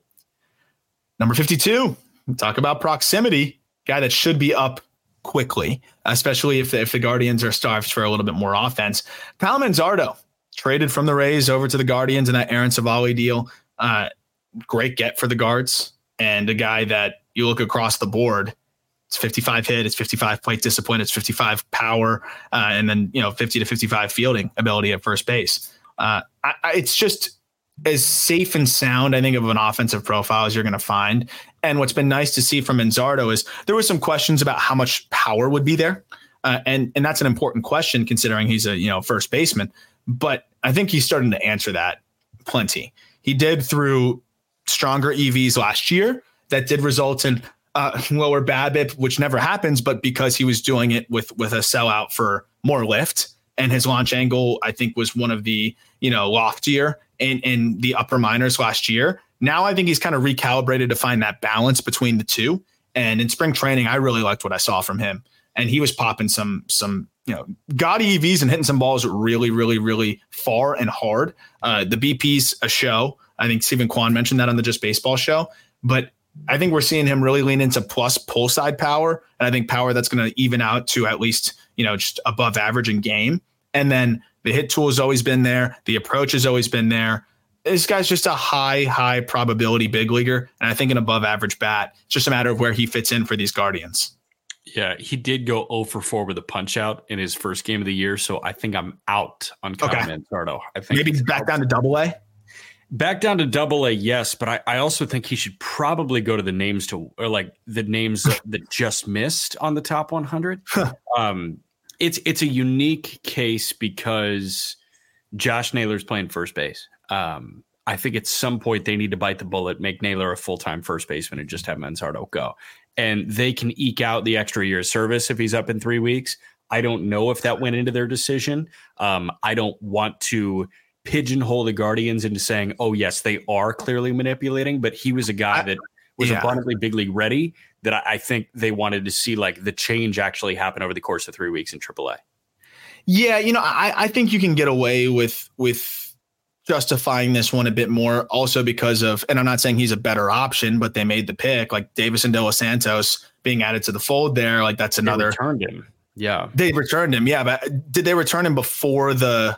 D: Number fifty-two, talk about proximity, guy that should be up quickly, especially if the, if the Guardians are starved for a little bit more offense. Kyle Manzardo, traded from the Rays over to the Guardians in that Aaron Savali deal. Uh, great get for the Guards, and a guy that you look across the board, it's fifty-five hit, it's fifty-five plate discipline, it's fifty-five power, uh, and then, you know, fifty to fifty-five fielding ability at first base. Uh, I, I, it's just as safe and sound, I think, of an offensive profile as you're going to find. And what's been nice to see from Manzardo is there were some questions about how much power would be there. Uh, and, and that's an important question considering he's a, you know, first baseman, but I think he's starting to answer that plenty. He did through stronger E Vs last year that did result in uh, lower BABIP, which never happens, but because he was doing it with, with a sellout for more lift, and his launch angle, I think, was one of the, you know, loftier in, in the upper minors last year. Now I think he's kind of recalibrated to find that balance between the two. And in spring training, I really liked what I saw from him. And he was popping some, some, you know, gaudy E Vs and hitting some balls really, really, really far and hard. Uh, the B P's a show. I think Stephen Kwan mentioned that on the Just Baseball show. But I think we're seeing him really lean into plus pull side power. And I think power that's going to even out to at least, you know, just above average in game. And then the hit tool has always been there. The approach has always been there. This guy's just a high, high probability big leaguer. And I think an above average bat. It's just a matter of where he fits in for these Guardians.
E: Yeah, he did go oh for four with a punch out in his first game of the year. So I think I'm out on Kyle okay. Manzardo. I think
D: maybe he's back down to double A.
E: Back down to double A, yes, but I, I also think he should probably go to the names to or like the names that, that just missed on the top one hundred. um, it's it's a unique case because Josh Naylor's playing first base. Um, I think at some point they need to bite the bullet, make Naylor a full-time first baseman, and just have Manzardo go. And they can eke out the extra year of service if he's up in three weeks. I don't know if that went into their decision. Um, I don't want to pigeonhole the Guardians into saying, oh, yes, they are clearly manipulating, but he was a guy that was yeah. abundantly big league ready that I, I think they wanted to see like the change actually happen over the course of three weeks in triple A.
D: Yeah, you know, I, I think you can get away with with justifying this one a bit more also because of, and I'm not saying he's a better option, but they made the pick, like Davison De Los Santos being added to the fold there. Like that's another.
E: They returned him. Yeah.
D: They returned him. Yeah. But did they return him before the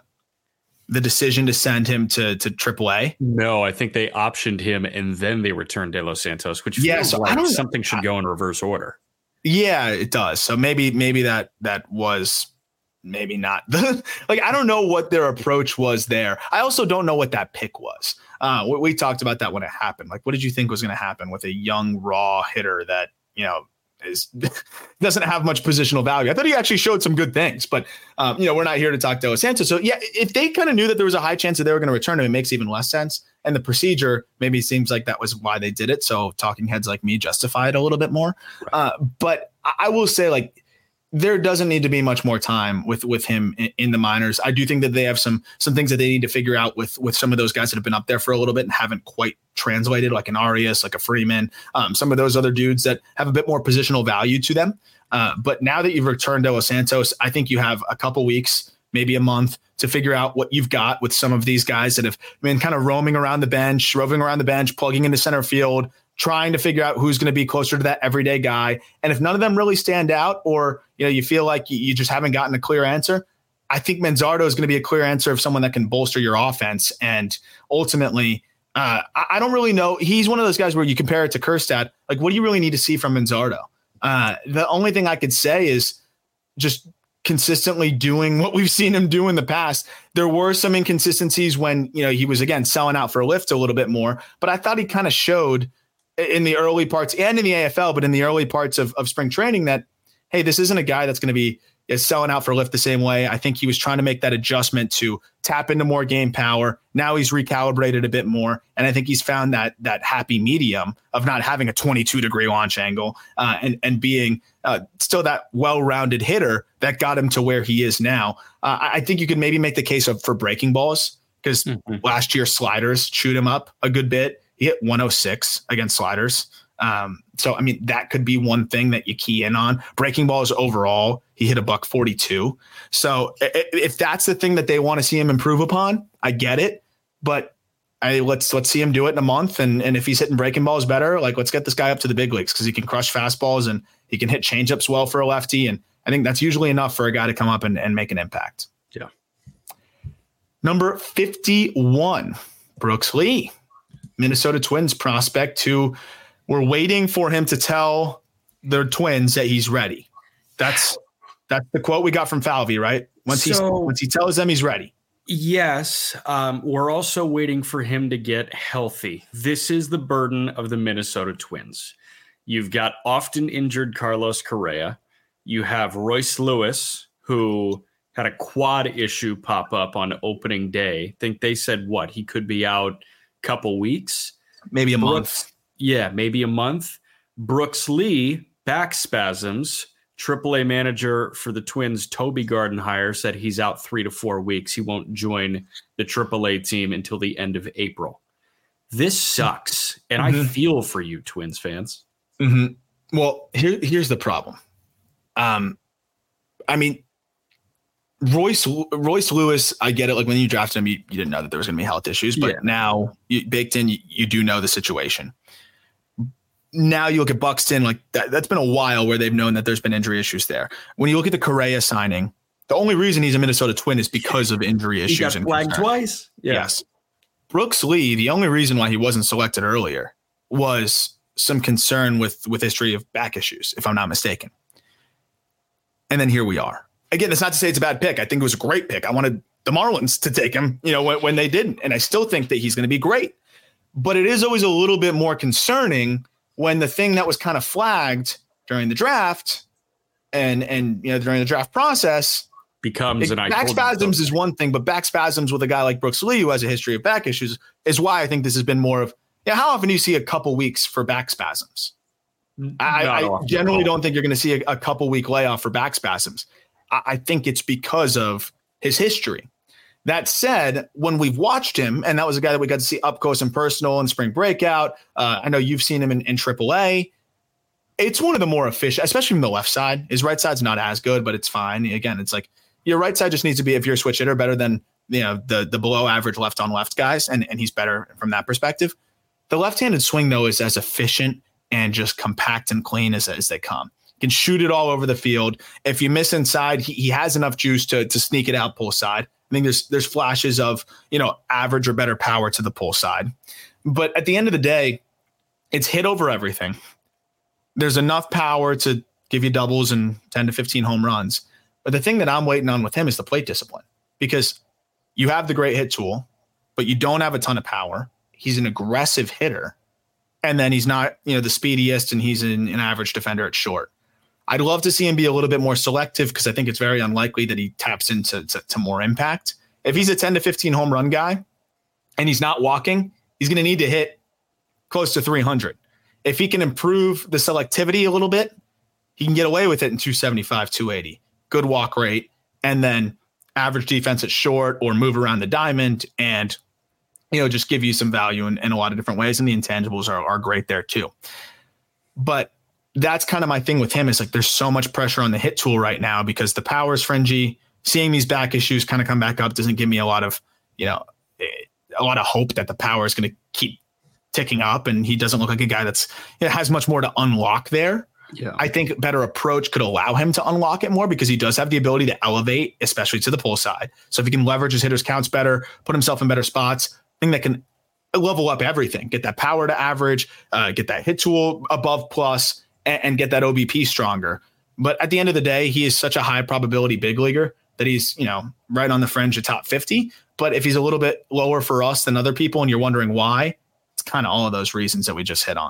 D: the decision to send him to to triple A?
E: No, I think they optioned him and then they returned De Los Santos, which
D: yeah,
E: feels
D: so
E: like
D: I don't,
E: something should go in reverse order.
D: Yeah, it does. So maybe maybe that that was maybe not. Like, I don't know what their approach was there. I also don't know what that pick was. Uh, we, we talked about that when it happened. Like, what did you think was going to happen with a young, raw hitter that, you know, is doesn't have much positional value? I thought he actually showed some good things, but, um, you know, we're not here to talk De Los Santos. So, yeah, if they kind of knew that there was a high chance that they were going to return him, it makes even less sense. And the procedure maybe seems like that was why they did it. So talking heads like me justify it a little bit more. Right. Uh, but I, I will say, like, there doesn't need to be much more time with, with him in, in the minors. I do think that they have some some things that they need to figure out with with some of those guys that have been up there for a little bit and haven't quite translated, like an Arias, like a Freeman, um, some of those other dudes that have a bit more positional value to them. Uh, but now that you've returned De Los Santos, I think you have a couple weeks, maybe a month, to figure out what you've got with some of these guys that have been kind of roaming around the bench, roving around the bench, plugging into center field, trying to figure out who's going to be closer to that everyday guy. And if none of them really stand out, or, you know, you feel like you just haven't gotten a clear answer, I think Manzardo is going to be a clear answer of someone that can bolster your offense. And ultimately, uh, I don't really know. He's one of those guys where you compare it to Kjerstad. Like, what do you really need to see from Manzardo? Uh, the only thing I could say is just consistently doing what we've seen him do in the past. There were some inconsistencies when, you know, he was, again, selling out for a lift a little bit more, but I thought he kind of showed in the early parts and in the A F L, but in the early parts of, of spring training that, hey, this isn't a guy that's going to be is selling out for lift the same way. I think he was trying to make that adjustment to tap into more game power. Now he's recalibrated a bit more. And I think he's found that that happy medium of not having a twenty-two degree launch angle uh, and, and being uh, still that well-rounded hitter that got him to where he is now. Uh, I think you could maybe make the case of for breaking balls because mm-hmm. last year sliders chewed him up a good bit. He hit one oh six against sliders. Um, so, I mean, that could be one thing that you key in on. Breaking balls overall, he hit a buck forty-two. So if that's the thing that they want to see him improve upon, I get it. But I, let's let's see him do it in a month. And, and if he's hitting breaking balls better, like let's get this guy up to the big leagues because he can crush fastballs and he can hit changeups well for a lefty. And I think that's usually enough for a guy to come up and, and make an impact.
E: Yeah.
D: Number fifty-one, Brooks Lee, Minnesota Twins prospect who we're waiting for him to tell the Twins that he's ready. That's that's the quote we got from Falvey, right? Once so, he once he tells them he's ready.
E: Yes. Um, we're also waiting for him to get healthy. This is the burden of the Minnesota Twins. You've got often injured Carlos Correa. You have Royce Lewis, who had a quad issue pop up on opening day. I think they said what? He could be out a couple weeks.
D: Maybe a
E: Brooks,
D: month.
E: Yeah, maybe a month. Brooks Lee, back spasms. triple A manager for the Twins, Toby Gardenhire, said he's out three to four weeks. He won't join the triple A team until the end of April. This sucks, and mm-hmm. I feel for you, Twins fans.
D: Mm-hmm. Well, here, here's the problem. Um, I mean, Royce Royce Lewis, I get it. Like when you drafted him, you, you didn't know that there was going to be health issues, but yeah. now you, baked in, you, you do know the situation. Now you look at Buxton, like that, that's been a while where they've known that there's been injury issues there. When you look at the Correa signing, the only reason he's a Minnesota Twin is because of injury issues.
E: He got
D: and
E: flagged twice.
D: Yeah. Yes. Brooks Lee, the only reason why he wasn't selected earlier was some concern with, with history of back issues, if I'm not mistaken. And then here we are. Again, that's not to say it's a bad pick. I think it was a great pick. I wanted the Marlins to take him, you know, when, when they didn't. And I still think that he's going to be great. But it is always a little bit more concerning when the thing that was kind of flagged during the draft and, and you know, during the draft process
E: becomes
D: it,
E: an
D: back spasms is one thing, but back spasms with a guy like Brooks Lee, who has a history of back issues, is why I think this has been more of, yeah, how often do you see a couple weeks for back spasms? I, I generally don't think you're going to see a, a couple week layoff for back spasms. I, I think it's because of his history. That said, when we've watched him, and that was a guy that we got to see up close and personal in spring breakout. Uh, I know you've seen him in, in triple A. It's one of the more efficient, especially from the left side. His right side's not as good, but it's fine. Again, it's like your right side just needs to be, if you're a switch hitter, better than you know the the below average left on left guys, and, and he's better from that perspective. The left-handed swing, though, is as efficient and just compact and clean as, as they come. Can shoot it all over the field. If you miss inside, he, he has enough juice to to sneak it out pull side. I think there's there's flashes of, you know, average or better power to the pull side. But at the end of the day, it's hit over everything. There's enough power to give you doubles and ten to fifteen home runs. But the thing that I'm waiting on with him is the plate discipline, because you have the great hit tool, but you don't have a ton of power. He's an aggressive hitter. And then he's not, you know, the speediest, and he's an, an average defender at short. I'd love to see him be a little bit more selective, because I think it's very unlikely that he taps into to, to more impact. If he's a ten to fifteen home run guy and he's not walking, he's going to need to hit close to three hundred. If he can improve the selectivity a little bit, he can get away with it in two seventy-five, two eighty. Good walk rate, and then average defense at short, or move around the diamond and, you know, just give you some value in, in a lot of different ways. And the intangibles are, are great there too. But that's kind of my thing with him, is like there's so much pressure on the hit tool right now because the power is fringy. Seeing these back issues kind of come back up doesn't give me a lot of, you know, a lot of hope that the power is going to keep ticking up, and he doesn't look like a guy that's, you know, has much more to unlock there. Yeah. I think a better approach could allow him to unlock it more, because he does have the ability to elevate, especially to the pull side. So if he can leverage his hitters counts better, put himself in better spots, I think that can level up everything, get that power to average, uh, get that hit tool above plus, and, and get that O B P stronger. But at the end of the day, he is such a high probability big leaguer that he's, you know, right on the fringe of top fifty. But if he's a little bit lower for us than other people, and you're wondering why, it's kind of all of those reasons that we just hit on.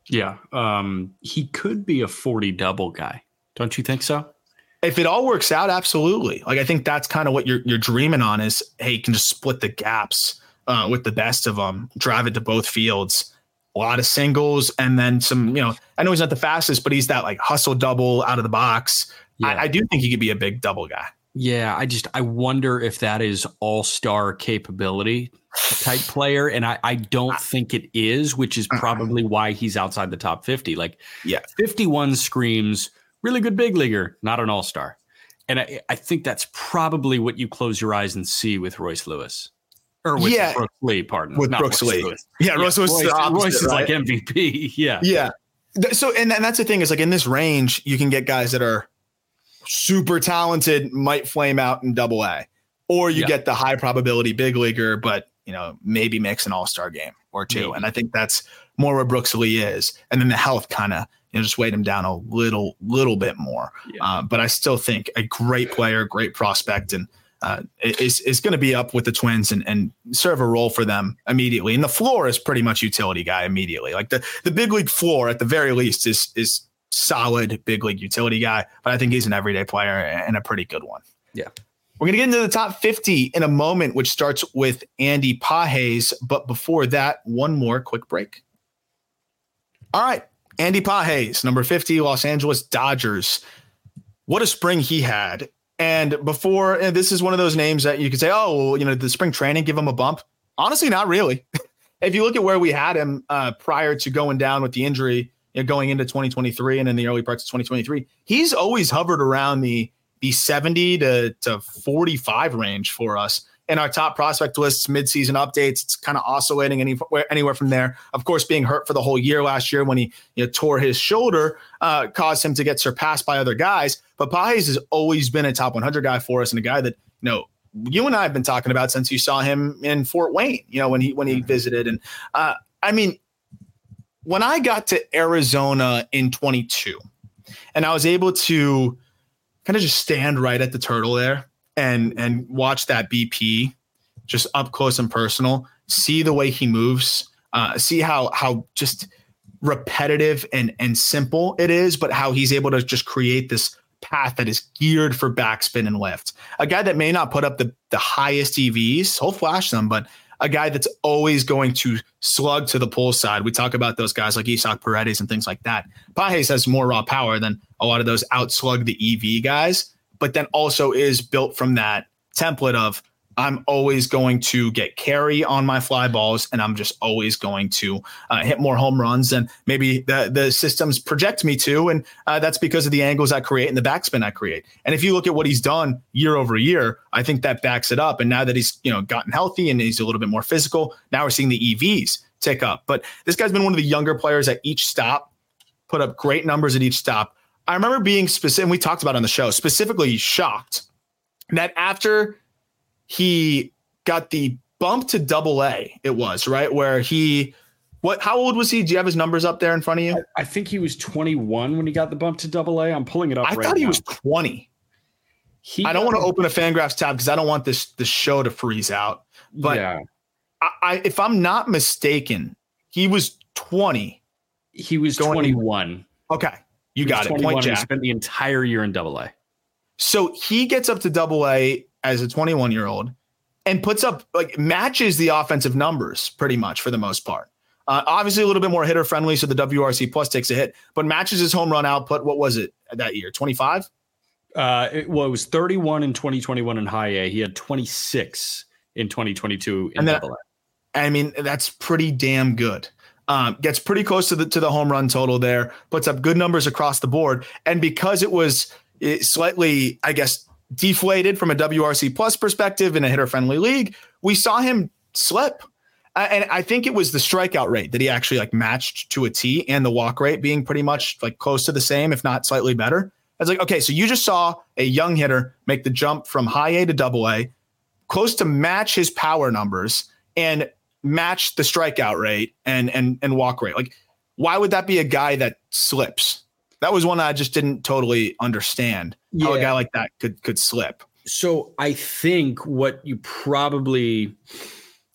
E: Yeah. Um, he could be a forty double guy. Don't you think so?
D: If it all works out, absolutely. Like, I think that's kind of what you're you're dreaming on is, hey, you can just split the gaps uh, with the best of them, drive it to both fields, a lot of singles, and then some, you know, I know he's not the fastest, but he's that like hustle double out of the box. Yeah. I, I do think he could be a big double guy.
E: Yeah, I just I wonder if that is all-star capability type player, and I, I don't think it is, which is probably why he's outside the top fifty. Like,
D: yeah,
E: fifty-one screams really good big leaguer, not an all-star, and I, I think that's probably what you close your eyes and see with Royce Lewis, or with
D: yeah.
E: Brooks Lee. Pardon,
D: with
E: not
D: Brooks
E: Royce
D: Lee.
E: Lewis.
D: Yeah,
E: yeah,
D: Royce, Royce,
E: Royce,
D: opposite,
E: Royce is
D: right?
E: like M V P. Yeah,
D: yeah. So, and, and that's the thing is like in this range, you can get guys that are super talented, might flame out in double A, or you yeah. get the high probability big leaguer, but you know, maybe makes an all-star game or two. Maybe. And I think that's more where Brooks Lee is. And then the health kind of, you know, just weighed him down a little, little bit more. Yeah. Uh, but I still think a great player, great prospect, and uh, is, is going to be up with the Twins and, and serve a role for them immediately. And the floor is pretty much utility guy immediately. Like the, the big league floor at the very least is, is, solid big league utility guy, but I think he's an everyday player and a pretty good one.
E: Yeah.
D: We're going to get into the top fifty in a moment, which starts with Andy Pages. But before that, one more quick break. All right. Andy Pages, number fifty, Los Angeles Dodgers. What a spring he had. And before, and this is one of those names that you could say, oh, well, you know, the spring training, give him a bump. Honestly, not really. If you look at where we had him uh, prior to going down with the injury, going into twenty twenty-three and in the early parts of twenty twenty-three, he's always hovered around the the seventy to forty-five range for us. In our top prospect lists, midseason updates, it's kind of oscillating anywhere, anywhere from there. Of course, being hurt for the whole year last year when he you know, tore his shoulder uh, caused him to get surpassed by other guys. But Pages has always been a top one hundred guy for us and a guy that, you know, you and I have been talking about since you saw him in Fort Wayne, you know, when he when he visited. And uh, I mean, when I got to Arizona in twenty-two and I was able to kind of just stand right at the turtle there and, and watch that B P just up close and personal, see the way he moves, uh, see how, how just repetitive and, and simple it is, but how he's able to just create this path that is geared for backspin and lift. A guy that may not put up the, the highest E Vs, he'll flash them, but a guy that's always going to slug to the pull side. We talk about those guys like Isaac Paredes and things like that. Pages has more raw power than a lot of those outslug the E V guys, but then also is built from that template of I'm always going to get carry on my fly balls, and I'm just always going to uh, hit more home runs than maybe the, the systems project me to. And uh, that's because of the angles I create and the backspin I create. And if you look at what he's done year over year, I think that backs it up. And now that he's you know gotten healthy and he's a little bit more physical, now we're seeing the E Vs tick up. But this guy's been one of the younger players at each stop, put up great numbers at each stop. I remember being specific, and we talked about it on the show, specifically shocked that after he got the bump to double A, it was right where he, what, how old was he? Do you have his numbers up there in front of you?
E: I, I think he was twenty-one when he got the bump to double A. I'm pulling it up.
D: I
E: right
D: thought he
E: now.
D: was twenty.
E: He
D: I don't want to open a Fangraphs tab because I don't want this, this show to freeze out. But
E: yeah.
D: I, I, if I'm not mistaken, he was twenty.
E: He was twenty-one.
D: Okay. You got it. Point Jack.
E: He spent the entire year in double A.
D: So he gets up to double A as a twenty-one year old and puts up like matches the offensive numbers pretty much for the most part. Uh, obviously a little bit more hitter friendly. So the W R C plus takes a hit, but matches his home run output. What was it that year? twenty-five?
E: Uh, it, well, it was thirty-one in twenty twenty-one in high A. He had twenty-six in twenty twenty-two in
D: and
E: double A.
D: I mean, that's pretty damn good. Um, gets pretty close to the, to the home run total there, puts up good numbers across the board. And because it was it slightly, I guess, deflated from a W R C plus perspective in a hitter friendly league, we saw him slip. Uh, and I think it was the strikeout rate that he actually like matched to a T, and the walk rate being pretty much like close to the same, if not slightly better. I was like, okay, so you just saw a young hitter make the jump from high A to double A, close to match his power numbers and match the strikeout rate and and and walk rate. Like, why would that be a guy that slips? That was one I just didn't totally understand how
E: Yeah.
D: a guy like that could could slip.
E: So I think what you probably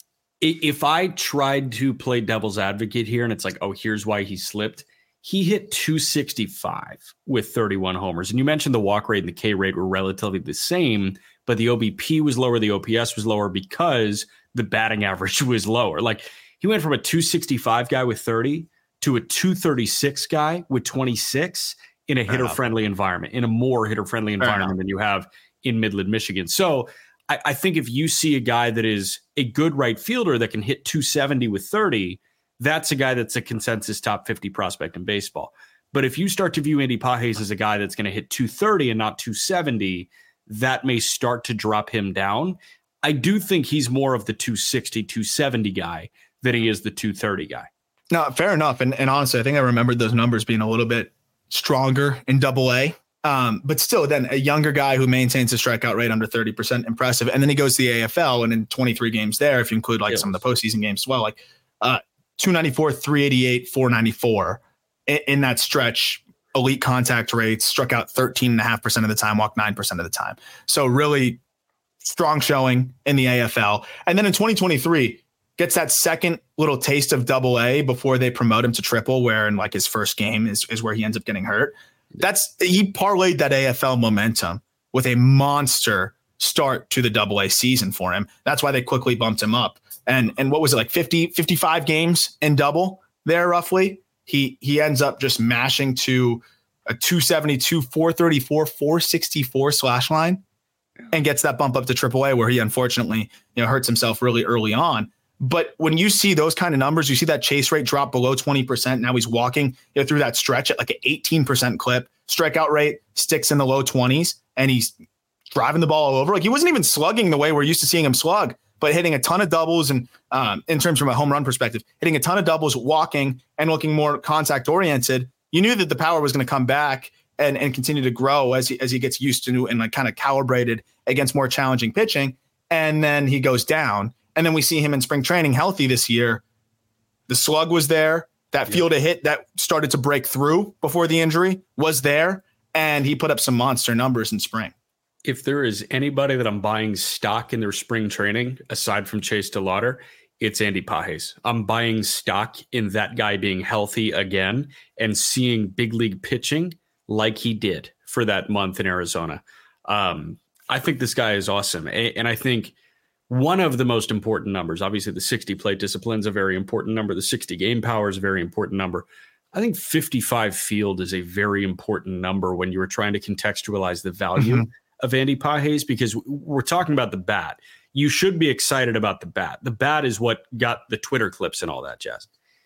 E: If I tried to play devil's advocate here and it's like, oh, here's why he slipped. He hit two sixty-five with thirty-one homers. And you mentioned the walk rate and the K rate were relatively the same, but the O B P was lower, the O P S was lower because the batting average was lower. Like he went from a two sixty-five guy with thirty to a two thirty-six guy with twenty-six in a hitter-friendly environment, in a more hitter-friendly environment than you have in Midland, Michigan. So I, I think if you see a guy that is a good right fielder that can hit two seventy with thirty, that's a guy that's a consensus top fifty prospect in baseball. But if you start to view Andy Pages as a guy that's going to hit two thirty and not two seventy, that may start to drop him down. I do think he's more of the two sixty, two seventy guy than he is the two thirty guy.
D: No, fair enough. And, and honestly, I think I remembered those numbers being a little bit stronger in double A. Um, but still, then a younger guy who maintains a strikeout rate under thirty percent, impressive. And then he goes to the A F L, and in twenty-three games there, if you include like yes. some of the postseason games as well, like uh, two ninety-four, three eighty-eight, four ninety-four in, in that stretch, elite contact rates, struck out thirteen point five percent of the time, walked nine percent of the time. So really strong showing in the A F L. And then in twenty twenty-three, gets that second little taste of double A before they promote him to triple, where in like his first game is, is where he ends up getting hurt. That's he parlayed that A F L momentum with a monster start to the double A season for him. That's why they quickly bumped him up. And and what was it, like fifty, fifty-five games in double there roughly? He he ends up just mashing to a two seventy-two, four thirty-four, four sixty-four slash line and gets that bump up to triple A, where he unfortunately, you know, hurts himself really early on. But when you see those kind of numbers, you see that chase rate drop below twenty percent. Now he's walking you know, through that stretch at like an eighteen percent clip. Strikeout rate sticks in the low twenties, and he's driving the ball all over. Like he wasn't even slugging the way we're used to seeing him slug, but hitting a ton of doubles. And um, in terms from a home run perspective, hitting a ton of doubles, walking and looking more contact oriented. You knew that the power was going to come back and, and continue to grow as he, as he gets used to and like kind of calibrated against more challenging pitching. And then he goes down. And then we see him in spring training healthy this year. The slug was there. That yeah. field of hit that started to break through before the injury was there. And he put up some monster numbers in spring.
E: If there is anybody that I'm buying stock in their spring training, aside from Chase DeLauder, it's Andy Pages. I'm buying stock in that guy being healthy again and seeing big league pitching like he did for that month in Arizona. Um, I think this guy is awesome. And I think one of the most important numbers, obviously the sixty plate discipline is a very important number. The sixty game power is a very important number. I think fifty-five field is a very important number when you were trying to contextualize the value mm-hmm. of Andy Pages, because we're talking about the bat. You should be excited about the bat. The bat is what got the Twitter clips and all that jazz.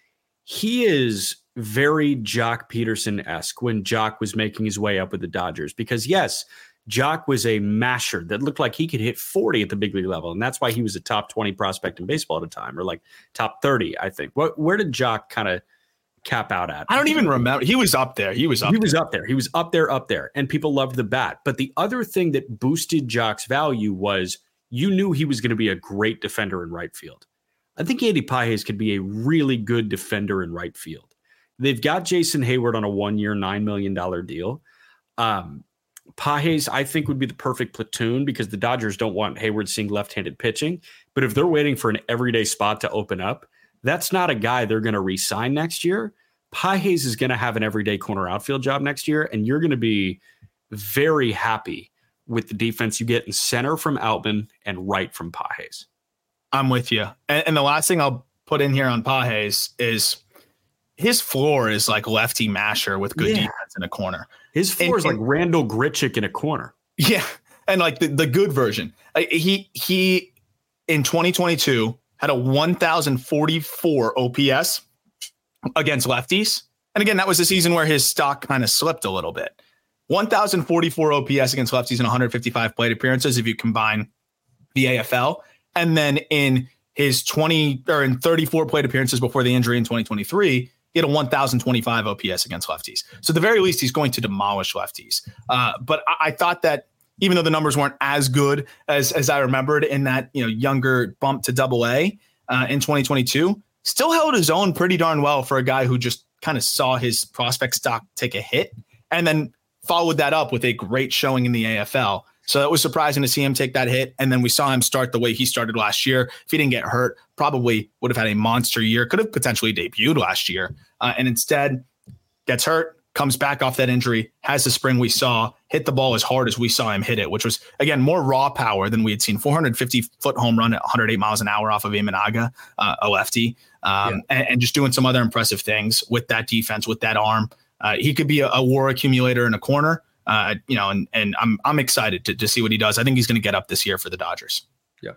E: He is very Jock Peterson-esque when Jock was making his way up with the Dodgers, because yes, Jock was a masher that looked like he could hit forty at the big league level. And that's why he was a top twenty prospect in baseball at the time, or like top thirty, I think. What, where did Jock kind of cap out at?
D: I don't even remember. He was up there. He was up
E: He
D: there.
E: was up there. He was up there, up there. And people loved the bat. But the other thing that boosted Jock's value was you knew he was going to be a great defender in right field. I think Andy Pages could be a really good defender in right field. They've got Jason Hayward on a one-year, nine million dollars deal. Um, Pages, I think, would be the perfect platoon because the Dodgers don't want Hayward seeing left-handed pitching. But if they're waiting for an everyday spot to open up, that's not a guy they're going to re-sign next year. Pages is going to have an everyday corner outfield job next year, and you're going to be very happy with the defense you get in center from Outman and right from Pages.
D: I'm with you. And, and the last thing I'll put in here on Pages is his floor is like lefty masher with good yeah. defense in a corner.
E: His floor and, is like and, Randall Grichuk in a corner.
D: Yeah. And like the, the good version. Like he, he in twenty twenty-two had a one thousand forty-four O P S against lefties. And again, that was the season where his stock kind of slipped a little bit. one thousand forty-four O P S against lefties in one hundred fifty-five plate appearances if you combine the A F L. And then in his twenty or in thirty-four plate appearances before the injury in twenty twenty-three, he had a one thousand twenty-five O P S against lefties. So at the very least, he's going to demolish lefties. Uh, but I, I thought that even though the numbers weren't as good as, as I remembered in that, you know, younger bump to double A uh, in twenty twenty-two, still held his own pretty darn well for a guy who just kind of saw his prospect stock take a hit and then followed that up with a great showing in the A F L. So that was surprising to see him take that hit. And then we saw him start the way he started last year. If he didn't get hurt, probably would have had a monster year, could have potentially debuted last year. Uh, and instead gets hurt, comes back off that injury, has the spring we saw, hit the ball as hard as we saw him hit it, which was, again, more raw power than we had seen. four hundred fifty foot home run at one hundred eight miles an hour off of Imanaga, uh, a lefty, um, yeah. and, and just doing some other impressive things with that defense, with that arm. Uh, he could be a, a war accumulator in a corner. Uh, you know, and and I'm I'm excited to, to see what he does. I think he's going to get up this year for the Dodgers.
E: Yeah.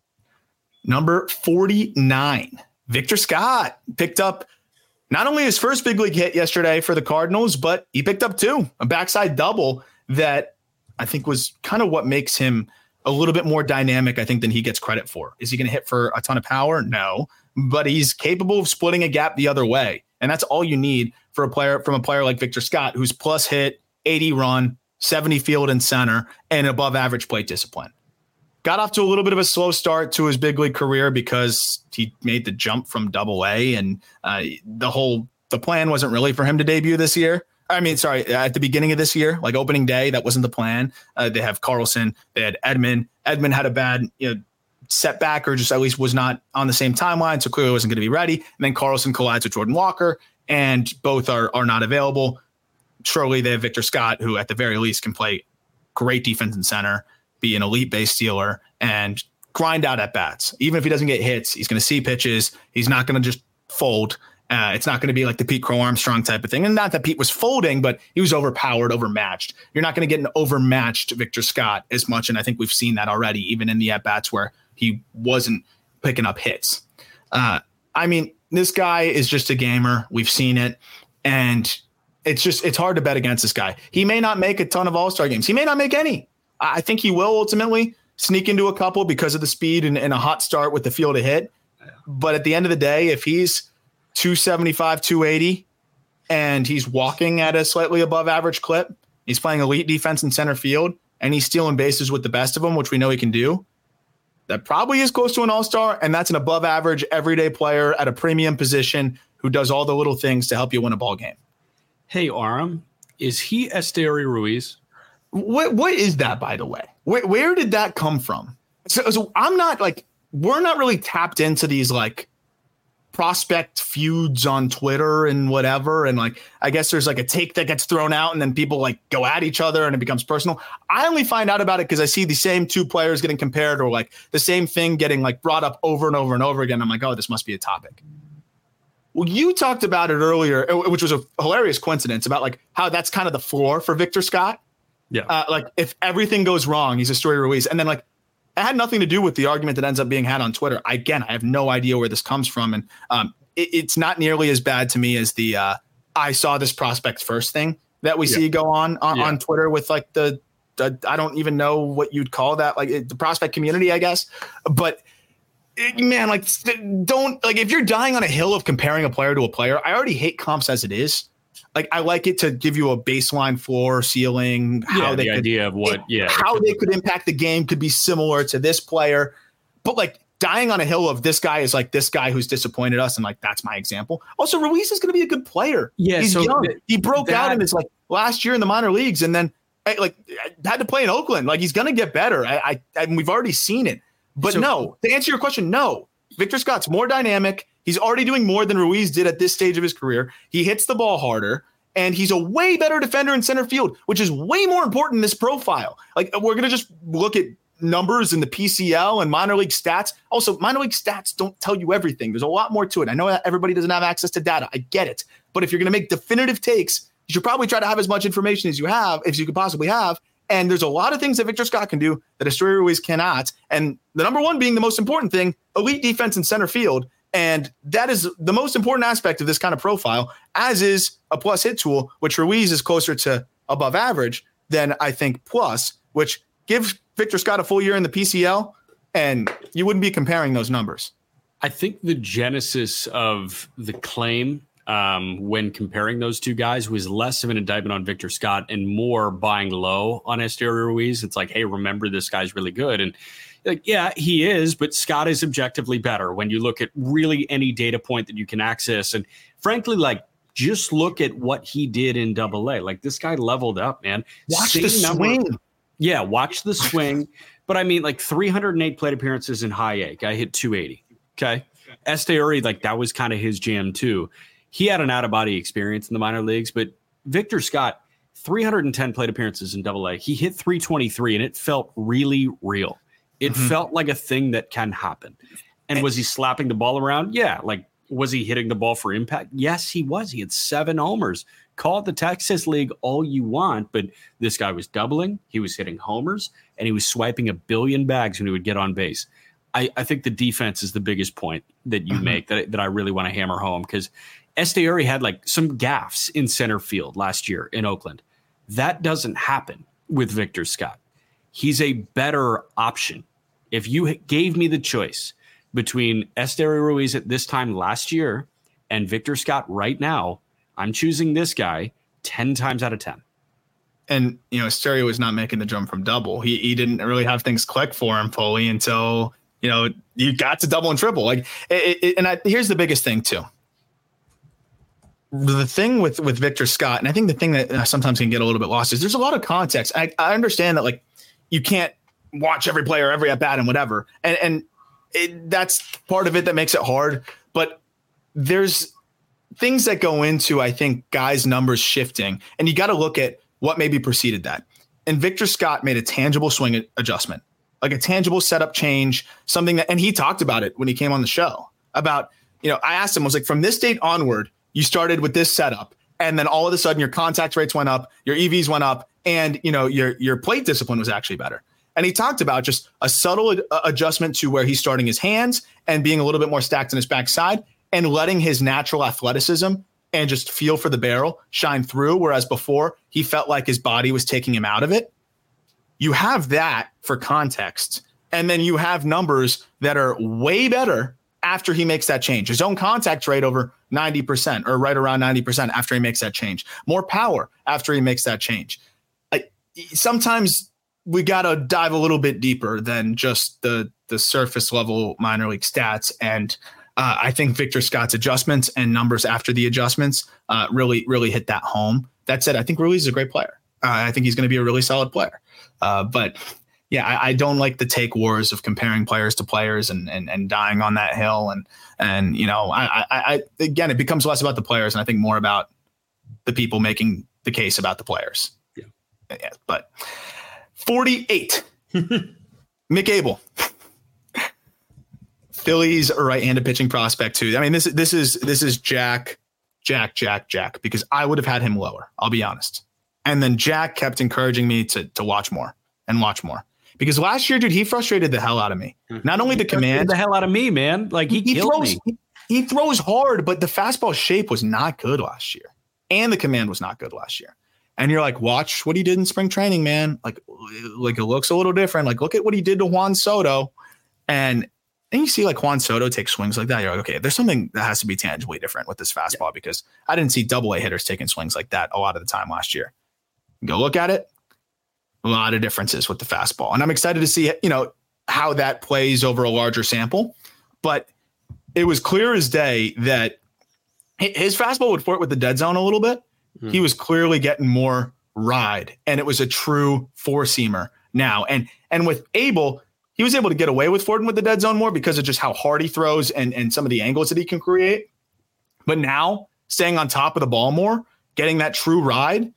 D: Number forty-nine, Victor Scott picked up not only his first big league hit yesterday for the Cardinals, but he picked up two, a backside double that I think was kind of what makes him a little bit more dynamic, I think, than he gets credit for. Is he going to hit for a ton of power? No, but he's capable of splitting a gap the other way. And that's all you need for a player from a player like Victor Scott, who's plus hit, eighty run, seventy field and center, and above average plate discipline. Got off to a little bit of a slow start to his big league career because he made the jump from double A, and uh, the whole the plan wasn't really for him to debut this year. I mean, sorry, at the beginning of this year, like opening day, that wasn't the plan. Uh, they have Carlson, they had Edman. Edman had a bad, you know, setback, or just at least was not on the same timeline, so clearly wasn't going to be ready. And then Carlson collides with Jordan Walker, and both are are not available. Surely they have Victor Scott, who at the very least can play great defense in center, be an elite base stealer, and grind out at bats. Even if he doesn't get hits, he's going to see pitches. He's not going to just fold. Uh, it's not going to be like the Pete Crow Armstrong type of thing. And not that Pete was folding, but he was overpowered, overmatched. You're not going to get an overmatched Victor Scott as much. And I think we've seen that already, even in the at-bats where he wasn't picking up hits. Uh, I mean, this guy is just a gamer. We've seen it. And it's just, it's hard to bet against this guy. He may not make a ton of all-star games. He may not make any. I think he will ultimately sneak into a couple because of the speed and, and a hot start with the field to hit. But at the end of the day, if he's two seventy-five, two eighty, and he's walking at a slightly above average clip, he's playing elite defense in center field, and he's stealing bases with the best of them, which we know he can do, that probably is close to an all-star, and that's an above average everyday player at a premium position who does all the little things to help you win a ball game.
E: Hey, Aram, is he Esteury Ruiz?
D: What What is that, by the way? Where, where did that come from? So, so I'm not like, we're not really tapped into these like prospect feuds on Twitter and whatever. And like, I guess there's like a take that gets thrown out and then people like go at each other and it becomes personal. I only find out about it because I see the same two players getting compared, or like the same thing getting like brought up over and over and over again. I'm like, oh, this must be a topic. Well, you talked about it earlier, which was a hilarious coincidence about like how that's kind of the floor for Victor Scott.
E: Yeah.
D: Uh, like if everything goes wrong, he's Esteury Ruiz. And then like, it had nothing to do with the argument that ends up being had on Twitter. Again, I have no idea where this comes from. And um, it, it's not nearly as bad to me as the uh, I saw this prospect first thing that we yeah. see go on on, yeah. on Twitter with like the, the, I don't even know what you'd call that, like it, the prospect community, I guess. But it, man, like don't like if you're dying on a hill of comparing a player to a player, I already hate comps as it is. Like I like it to give you a baseline, floor, ceiling, how
E: yeah,
D: they
E: the
D: could,
E: idea of what, yeah,
D: how they could impact the game could be similar to this player, but like dying on a hill of this guy is like this guy who's disappointed us, and like that's my example. Also, Ruiz is going to be a good player.
E: Yeah,
D: he's
E: so
D: young.
E: Th-
D: he broke
E: that,
D: out in his like last year in the minor leagues, and then like had to play in Oakland. Like he's going to get better. I, I, I we've already seen it. But so, no, to answer your question, no. Victor Scott's more dynamic. He's already doing more than Ruiz did at this stage of his career. He hits the ball harder. And he's a way better defender in center field, which is way more important in this profile. Like we're going to just look at numbers in the P C L and minor league stats. Also, minor league stats don't tell you everything. There's a lot more to it. I know that everybody doesn't have access to data. I get it. But if you're going to make definitive takes, you should probably try to have as much information as you have, as you could possibly have. And there's a lot of things that Victor Scott can do that Esteury Ruiz cannot. And the number one being the most important thing, elite defense in center field. And that is the most important aspect of this kind of profile, as is a plus hit tool, which Ruiz is closer to above average than I think plus, which gives Victor Scott a full year in the P C L, and you wouldn't be comparing those numbers.
E: I think the genesis of the claim um, when comparing those two guys was less of an indictment on Victor Scott and more buying low on Esteury Ruiz. It's like, hey, remember, this guy's really good. And like, yeah, he is, but Scott is objectively better when you look at really any data point that you can access. And frankly, like, just look at what he did in double A. Like, this guy leveled up, man.
D: Watch
E: Same
D: the
E: number,
D: swing.
E: Yeah, watch the swing. But I mean, like three hundred eight plate appearances in high A. Guy hit two eighty. Okay. Esteury, like that was kind of his jam too. He had an out-of-body experience in the minor leagues, but Victor Scott, three hundred ten plate appearances in double A. He hit three twenty-three, and it felt really real. It mm-hmm. felt like a thing that can happen. And was he slapping the ball around? Yeah. Like, was he hitting the ball for impact? Yes, he was. He had seven homers. Call it the Texas League all you want, but this guy was doubling. He was hitting homers, and he was swiping a billion bags when he would get on base. I, I think the defense is the biggest point that you mm-hmm. make that, that I really want to hammer home, because Esteury had like some gaffes in center field last year in Oakland. That doesn't happen with Victor Scott. He's a better option. If you gave me the choice between Esteury Ruiz at this time last year and Victor Scott right now, I'm choosing this guy ten times out of ten.
D: And, you know, Esteury was not making the jump from double. He he didn't really have things click for him fully until, you know, you got to double and triple. Like, it, it, and I, here's the biggest thing too. The thing with, with Victor Scott, and I think the thing that sometimes can get a little bit lost, is there's a lot of context. I, I understand that, like, you can't watch every player, every at bat and whatever. And, and it, that's part of it that makes it hard. But there's things that go into, I think, guys' numbers shifting, and you got to look at what maybe preceded that. And Victor Scott made a tangible swing adjustment, like a tangible setup change, something that, and he talked about it when he came on the show about, you know, I asked him, I was like, from this date onward, you started with this setup, and then all of a sudden your contact rates went up, your E Vs went up, and, you know, your, your plate discipline was actually better. And he talked about just a subtle ad- adjustment to where he's starting his hands and being a little bit more stacked on his backside and letting his natural athleticism and just feel for the barrel shine through. Whereas before he felt like his body was taking him out of it. You have that for context. And then you have numbers that are way better after he makes that change. His own contact rate over ninety percent or right around ninety percent after he makes that change. More power after he makes that change. I, sometimes we got to dive a little bit deeper than just the, the surface level minor league stats. And uh, I think Victor Scott's adjustments and numbers after the adjustments uh, really, really hit that home. That said, I think Ruiz is a great player. Uh, I think he's going to be a really solid player. Uh, but yeah, I, I don't like the take wars of comparing players to players and and, and dying on that hill. And, and you know, I, I, I again, it becomes less about the players and I think more about the people making the case about the players. Yeah. Yeah, but forty-eight, Mick Abel. Phillies right-handed pitching prospect too. I mean, this this is this is Jack, Jack, Jack, Jack, because I would have had him lower. I'll be honest. And then Jack kept encouraging me to to watch more and watch more because last year, dude, he frustrated the hell out of me. Not only
E: he
D: the command,
E: the hell out of me, man. Like he,
D: he
E: killed
D: throws,
E: me.
D: He, he throws hard, but the fastball shape was not good last year, and the command was not good last year. And you're like, watch what he did in spring training, man. Like, like it looks a little different. Like, look at what he did to Juan Soto. And then you see like Juan Soto take swings like that. You're like, okay, there's something that has to be tangibly different with this fastball yeah. because I didn't see double A hitters taking swings like that a lot of the time last year. Go look at it. A lot of differences with the fastball. And I'm excited to see, you know, how that plays over a larger sample. But it was clear as day that his fastball would flirt with the dead zone a little bit. Mm-hmm. He was clearly getting more ride, and it was a true four-seamer now. And and with Abel, he was able to get away with flirting with the dead zone more because of just how hard he throws and, and some of the angles that he can create. But now, staying on top of the ball more, getting that true ride,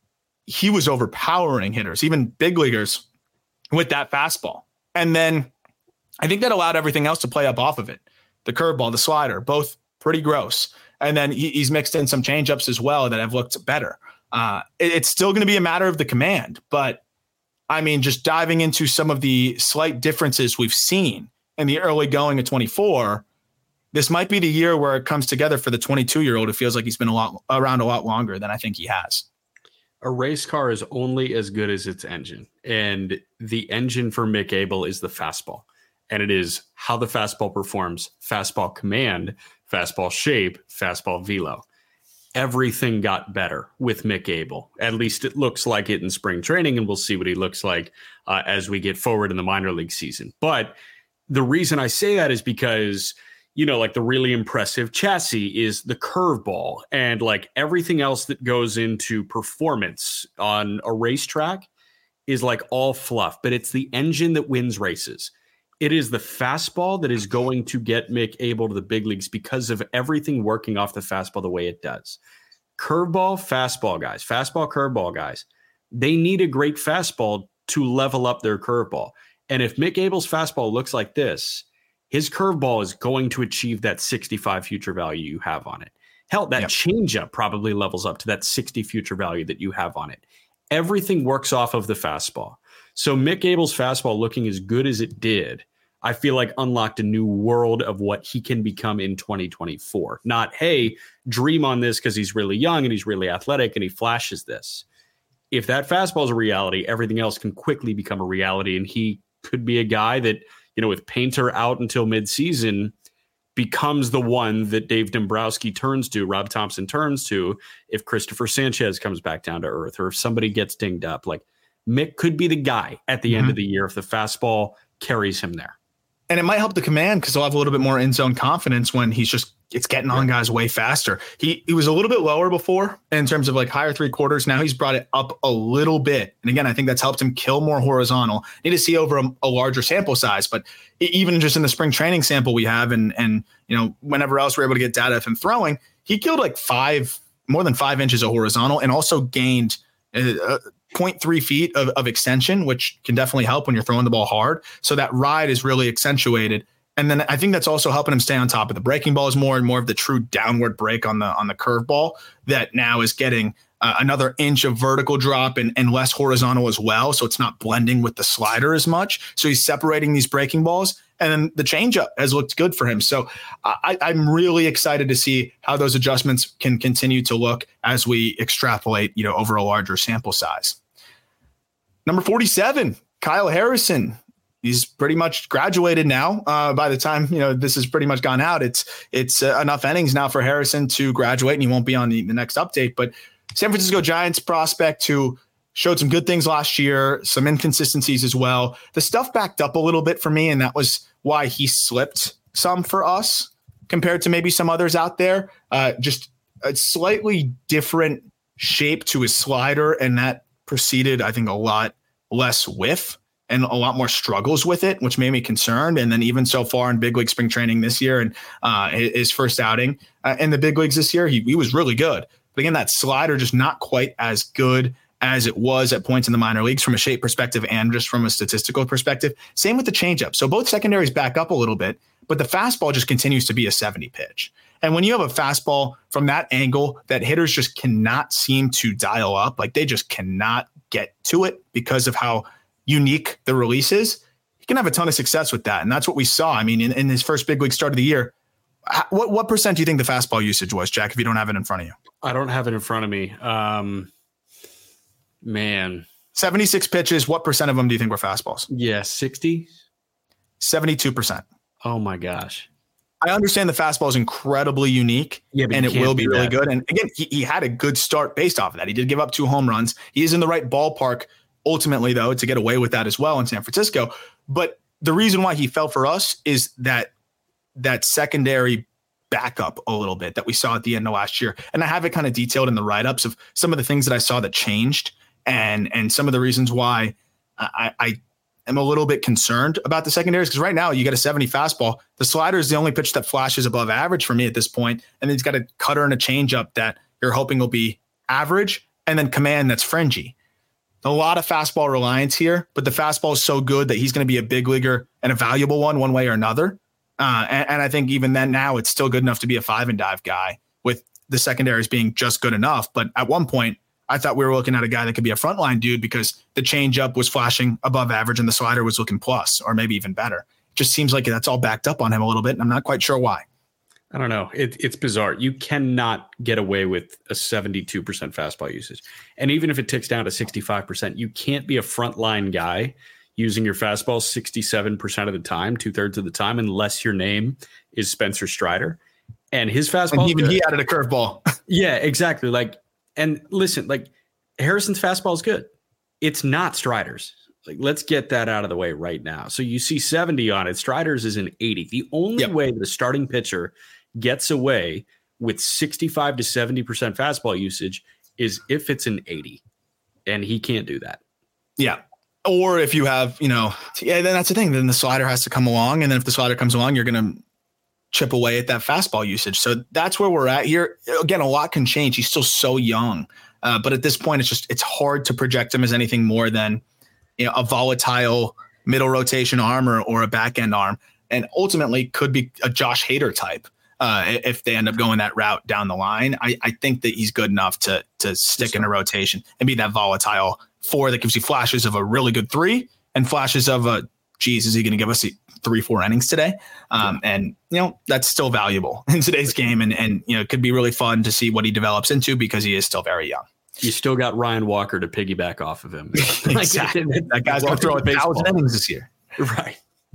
D: he was overpowering hitters, even big leaguers, with that fastball. And then I think that allowed everything else to play up off of it. The curveball, the slider, both pretty gross. And then he, he's mixed in some changeups as well that have looked better. Uh, it, it's still going to be a matter of the command. But, I mean, just diving into some of the slight differences we've seen in the early going of twenty-four, this might be the year where it comes together for the twenty-two-year-old who feels like he's been a lot around a lot longer than I think he has.
E: A race car is only as good as its engine. And the engine for Mick Abel is the fastball. And it is how the fastball performs, fastball command, fastball shape, fastball velo. Everything got better with Mick Abel. At least it looks like it in spring training, and we'll see what he looks like uh, as we get forward in the minor league season. But the reason I say that is because, you know, like the really impressive chassis is the curveball, and like everything else that goes into performance on a racetrack is like all fluff, but it's the engine that wins races. It is the fastball that is going to get Mick Abel to the big leagues because of everything working off the fastball the way it does. Curveball, fastball guys, fastball, curveball guys, they need a great fastball to level up their curveball. And if Mick Abel's fastball looks like this, his curveball is going to achieve that sixty-five future value you have on it. Hell, that yep. changeup probably levels up to that sixty future value that you have on it. Everything works off of the fastball. So Mick Abel's fastball looking as good as it did, I feel like unlocked a new world of what he can become in twenty twenty-four. Not, hey, dream on this because he's really young and he's really athletic and he flashes this. If that fastball is a reality, everything else can quickly become a reality. And he could be a guy that, you know, with Painter out until midseason, becomes the one that Dave Dombrowski turns to, Rob Thompson turns to, if Christopher Sanchez comes back down to earth or if somebody gets dinged up. Like, Mick could be the guy at the mm-hmm. end of the year if the fastball carries him there.
D: And it might help the command because he'll have a little bit more in zone confidence when he's just it's getting on guys way faster. He he was a little bit lower before in terms of like higher three quarters. Now he's brought it up a little bit. And again, I think that's helped him kill more horizontal. Need to see over a, a larger sample size, but even just in the spring training sample we have and and you know whenever else we're able to get data of him throwing, he killed like five more than five inches of horizontal and also gained uh, zero point three feet of, of extension, which can definitely help when you're throwing the ball hard. So that ride is really accentuated. And then I think that's also helping him stay on top of the breaking balls more and more of the true downward break on the on the curveball that now is getting uh, another inch of vertical drop and, and less horizontal as well. So it's not blending with the slider as much. So he's separating these breaking balls. And then the changeup has looked good for him. So I, I'm really excited to see how those adjustments can continue to look as we extrapolate, you know, over a larger sample size. Number forty-seven, Kyle Harrison. He's pretty much graduated now. Uh, by the time you know this has pretty much gone out, it's it's uh, enough innings now for Harrison to graduate, and he won't be on the, the next update. But San Francisco Giants prospect who showed some good things last year, some inconsistencies as well. The stuff backed up a little bit for me, and that was why he slipped some for us compared to maybe some others out there. Uh, just a slightly different shape to his slider, and that preceded, I think, a lot less whiff and a lot more struggles with it, which made me concerned. And then even so far in big league spring training this year and uh, his first outing uh, in the big leagues this year, he, he was really good. But again, that slider just not quite as good as it was at points in the minor leagues from a shape perspective and just from a statistical perspective. Same with the changeup. So both secondaries back up a little bit, but the fastball just continues to be a seventy pitch. And when you have a fastball from that angle that hitters just cannot seem to dial up, like they just cannot get to it because of how unique the release is, he can have a ton of success with that. And that's what we saw. I mean, in, in his first big league start of the year, what, what percent do you think the fastball usage was, Jack, if you don't have it in front of you?
E: I don't have it in front of me. Um, man.
D: seventy-six pitches. What percent of them do you think were fastballs?
E: Yeah, sixty?
D: seventy-two percent.
E: Oh my gosh.
D: I understand the fastball is incredibly unique
E: yeah,
D: and it will be really that. good. And again, he, he had a good start based off of that. He did give up two home runs. He is in the right ballpark ultimately, though, to get away with that as well in San Francisco. But the reason why he fell for us is that that secondary backup a little bit that we saw at the end of last year. And I have it kind of detailed in the write-ups of some of the things that I saw that changed and, and some of the reasons why I, I am a little bit concerned about the secondaries. Because right now you got a seventy fastball. The slider is the only pitch that flashes above average for me at this point. And then he's got a cutter and a changeup that you're hoping will be average and then command that's fringy. A lot of fastball reliance here, but the fastball is so good that he's going to be a big leaguer and a valuable one, one way or another. Uh, and, and I think even then now it's still good enough to be a five and dive guy with the secondaries being just good enough. But at one point, I thought we were looking at a guy that could be a frontline dude because the changeup was flashing above average and the slider was looking plus or maybe even better. It just seems like that's all backed up on him a little bit, and I'm not quite sure why.
E: I don't know. It, it's bizarre. You cannot get away with a seventy-two percent fastball usage. And even if it ticks down to sixty-five percent, you can't be a frontline guy using your fastball sixty-seven percent of the time, two thirds of the time, unless your name is Spencer Strider. And his fastball.
D: And even good. He added a curveball.
E: Yeah, exactly. Like, and listen, like Harrison's fastball is good. It's not Strider's. Like, let's get that out of the way right now. So you see seventy on it. Strider's is an eighty. The only yep. way that a starting pitcher gets away with sixty-five to seventy percent fastball usage is if it's an eighty, and he can't do that.
D: Yeah. Or if you have, you know, yeah, then that's the thing. Then the slider has to come along. And then if the slider comes along, you're going to chip away at that fastball usage. So that's where we're at here. Again, a lot can change. He's still so young. Uh, but at this point, it's just, it's hard to project him as anything more than, you know, a volatile middle rotation arm or, or a back end arm. And ultimately could be a Josh Hader type. Uh, if they end up going that route down the line, I, I think that he's good enough to to stick in a rotation and be that volatile four that gives you flashes of a really good three and flashes of a, geez, is he going to give us three, four innings today? Um, yeah. And, you know, that's still valuable in today's game. And, and, you know, it could be really fun to see what he develops into because he is still very young.
E: You still got Ryan Walker to piggyback off of him.
D: Exactly. That guy's going to throw a thousand innings this year.
E: Right.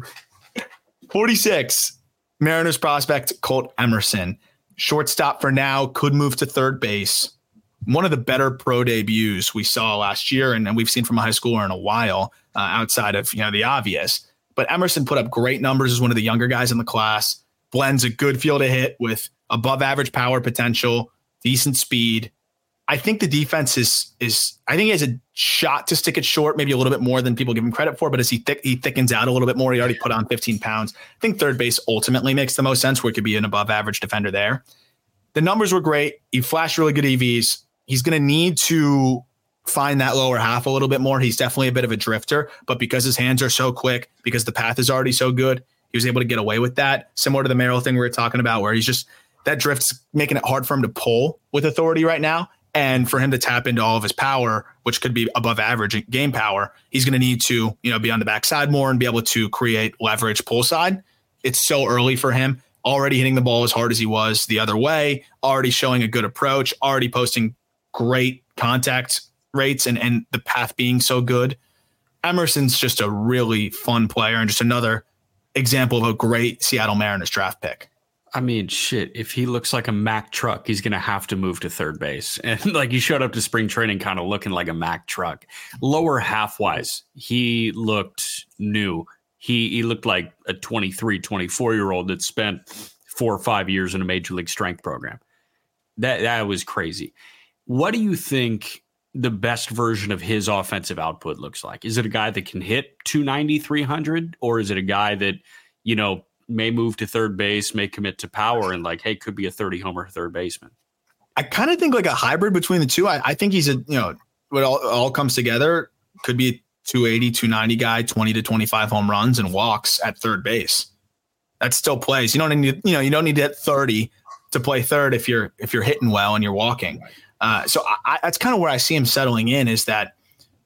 D: forty-six. Mariners prospect Colt Emerson, shortstop for now, could move to third base. One of the better pro debuts we saw last year, and, and we've seen from a high schooler in a while, uh, outside of, you know, the obvious. But Emerson put up great numbers as one of the younger guys in the class. Blends a good feel to hit with above average power potential, decent speed. I think the defense is is I think he has a shot to stick it short, maybe a little bit more than people give him credit for. But as he thick, he thickens out a little bit more, he already put on fifteen pounds. I think third base ultimately makes the most sense, where it could be an above average defender there. The numbers were great. He flashed really good E Vs. He's going to need to find that lower half a little bit more. He's definitely a bit of a drifter, but because his hands are so quick, because the path is already so good, he was able to get away with that. Similar to the Merrill thing we were talking about, where he's just that drift's making it hard for him to pull with authority right now. And for him to tap into all of his power, which could be above average game power, he's going to need to, you know, be on the backside more and be able to create leverage pull side. It's so early for him, already hitting the ball as hard as he was the other way, already showing a good approach, already posting great contact rates and, and the path being so good. Emerson's just a really fun player and just another example of a great Seattle Mariners draft pick.
E: I mean, shit, if he looks like a Mack truck, he's going to have to move to third base. And like, he showed up to spring training kind of looking like a Mack truck. Lower half-wise, he looked new. He he looked like a twenty-three, twenty-four-year-old that spent four or five years in a major league strength program. That, that was crazy. What do you think the best version of his offensive output looks like? Is it a guy that can hit two ninety, three hundred? Or is it a guy that, you know, may move to third base, may commit to power, and like, hey, could be a thirty homer third baseman?
D: I kind of think like a hybrid between the two. I, I think he's a, you know, what all, all comes together could be a two eighty, two ninety guy, twenty to twenty-five home runs and walks at third base. That still plays. You don't need, you know, you don't need to hit thirty to play third if you're, if you're hitting well and you're walking. Uh, so I, that's kind of where I see him settling in, is that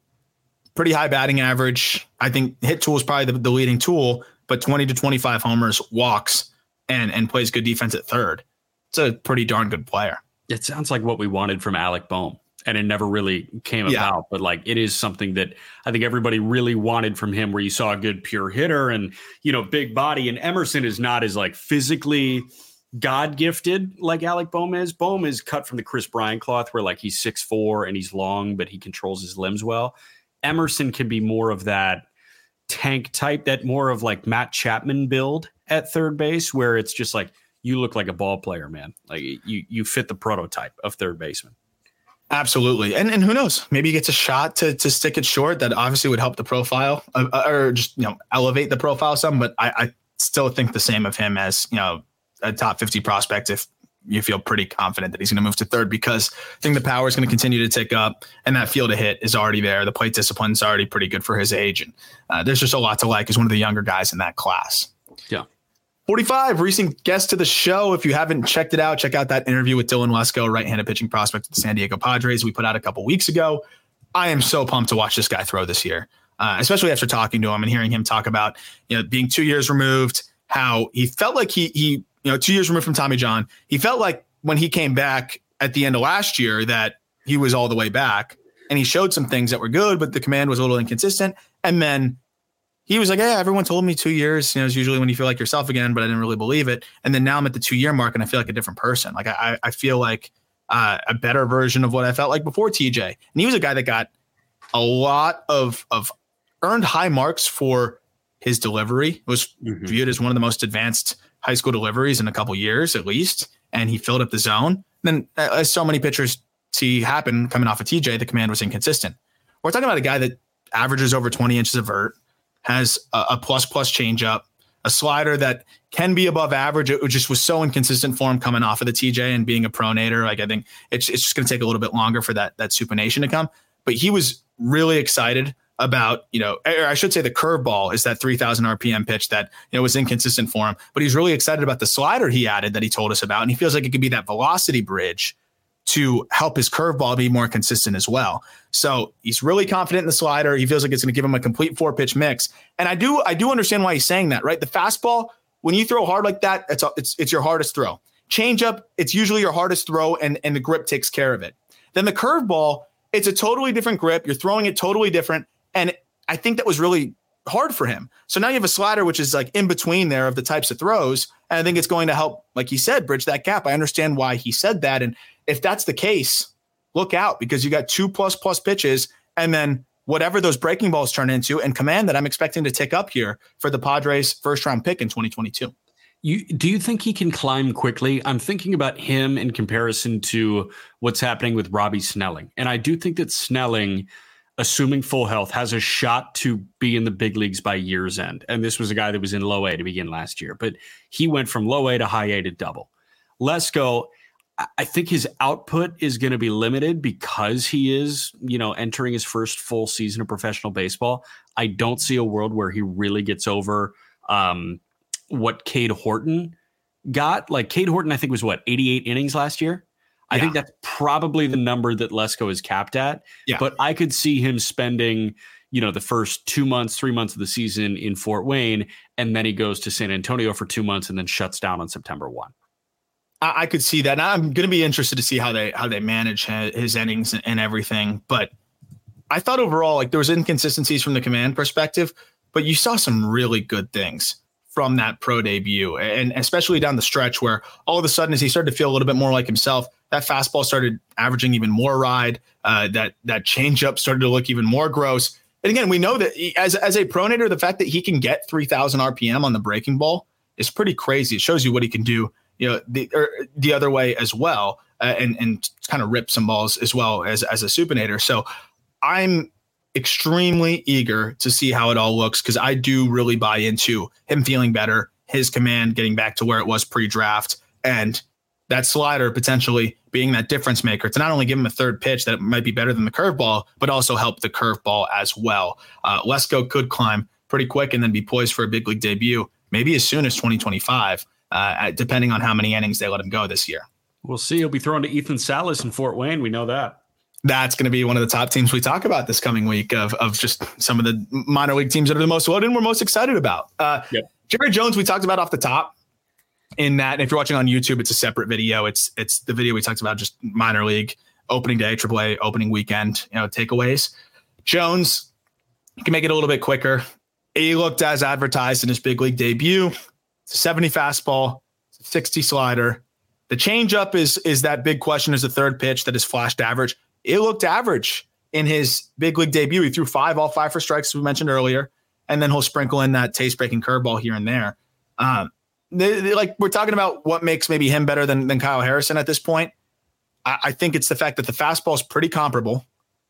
D: pretty high batting average. I think hit tool is probably the, the leading tool, but twenty to twenty-five homers, walks, and and plays good defense at third. It's a pretty darn good player.
E: It sounds like what we wanted from Alec Bohm, and it never really came yeah. about. But like, it is something that I think everybody really wanted from him, where you saw a good pure hitter and, you know, big body. And Emerson is not as like physically God gifted like Alec Bohm is. Bohm is cut from the Chris Bryant cloth, where like he's six foot four and he's long, but he controls his limbs well. Emerson can be more of that tank type, that more of like Matt Chapman build at third base, where it's just like, you look like a ball player, man. Like you, you fit the prototype of third baseman.
D: Absolutely. And and who knows, maybe he gets a shot to to stick it short. That obviously would help the profile uh, or just, you know, elevate the profile some, but I, I still think the same of him as, you know, a top fifty prospect if you feel pretty confident that he's going to move to third, because I think the power is going to continue to tick up and that field to hit is already there. The plate discipline is already pretty good for his age. And uh, there's just a lot to like as one of the younger guys in that class.
E: Yeah.
D: forty-five, recent guest to the show. If you haven't checked it out, check out that interview with Dylan Lesko, right-handed pitching prospect of the San Diego Padres we put out a couple weeks ago. I am so pumped to watch this guy throw this year, uh, especially after talking to him and hearing him talk about, you know, being two years removed, how he felt like he, he, you know, two years removed from Tommy John. He felt like when he came back at the end of last year that he was all the way back, and he showed some things that were good, but the command was a little inconsistent. And then he was like, yeah, everyone told me two years, you know, is usually when you feel like yourself again, but I didn't really believe it. And then now I'm at the two year mark and I feel like a different person. Like I, I feel like uh, a better version of what I felt like before T J. And he was a guy that got a lot of, of earned high marks for his delivery. It was mm-hmm. viewed as one of the most advanced high school deliveries in a couple years, at least. And he filled up the zone. Then as so many pitchers see happen coming off of T J, the command was inconsistent. We're talking about a guy that averages over twenty inches of vert, has a, a plus plus changeup, a slider that can be above average. It just was so inconsistent for him coming off of the T J and being a pronator. Like, I think it's it's just going to take a little bit longer for that that supination to come. But he was really excited about, you know, I should say the curveball is that three thousand R P M pitch that, you know, was inconsistent for him. But he's really excited about the slider he added that he told us about. And he feels like it could be that velocity bridge to help his curveball be more consistent as well. So he's really confident in the slider. He feels like it's going to give him a complete four pitch mix. And I do, I do understand why he's saying that, right? The fastball, when you throw hard like that, it's, it's, it's your hardest throw. Changeup, it's usually your hardest throw, and, and the grip takes care of it. Then the curveball, it's a totally different grip. You're throwing it totally different. And I think that was really hard for him. So now you have a slider, which is like in between there of the types of throws. And I think it's going to help, like he said, bridge that gap. I understand why he said that. And if that's the case, look out, because you got two plus plus pitches, and then whatever those breaking balls turn into, and command that I'm expecting to tick up here for the Padres first round pick in twenty twenty-two.
E: You, do you think he can climb quickly? I'm thinking about him in comparison to what's happening with Robbie Snelling. And I do think that Snelling, assuming full health, has a shot to be in the big leagues by year's end. And this was a guy that was in low A to begin last year, but he went from low A to high A to double. Lesko, I think his output is going to be limited because he is, you know, entering his first full season of professional baseball. I don't see a world where he really gets over um, what Cade Horton got. Like, Cade Horton, I think, was what, eighty-eight innings last year? I yeah. think that's probably the number that Lesko is capped at. Yeah. But I could see him spending, you know, the first two months, three months of the season in Fort Wayne, and then he goes to San Antonio for two months and then shuts down on September first.
D: I, I could see that. And I'm going to be interested to see how they how they manage his innings and, and everything. But I thought overall, like, there was inconsistencies from the command perspective, but you saw some really good things from that pro debut, and especially down the stretch where all of a sudden, as he started to feel a little bit more like himself, that fastball started averaging even more ride. Uh, that that changeup started to look even more gross. And again, we know that he, as as a pronator, the fact that he can get three thousand R P M on the breaking ball is pretty crazy. It shows you what he can do, you know, the or the other way as well, uh, and and kind of rip some balls as well as as a supinator. So I'm extremely eager to see how it all looks, because I do really buy into him feeling better, his command getting back to where it was pre-draft, and that slider potentially being that difference maker to not only give him a third pitch that might be better than the curveball, but also help the curveball as well. Uh, Lesko could climb pretty quick and then be poised for a big league debut, maybe as soon as twenty twenty-five, uh, depending on how many innings they let him go this year.
E: We'll see. He'll be thrown to Ethan Salas in Fort Wayne. We know that.
D: That's going to be one of the top teams we talk about this coming week of, of just some of the minor league teams that are the most loaded and we're most excited about. Uh, yep. Jared Jones, we talked about off the top, in that if you're watching on YouTube, it's a separate video. It's it's the video we talked about, just minor league, opening day, triple A, opening weekend, you know, takeaways. Jones, you can make it a little bit quicker. He looked as advertised in his big league debut. It's a seventy fastball, it's a sixty slider. The changeup is is that big question as the third pitch that is flashed average. It looked average in his big league debut. He threw five, all five for strikes, as we mentioned earlier, and then he'll sprinkle in that taste-breaking curveball here and there. Um, they, they, like we're talking about what makes maybe him better than, than Kyle Harrison at this point. I, I think it's the fact that the fastball is pretty comparable,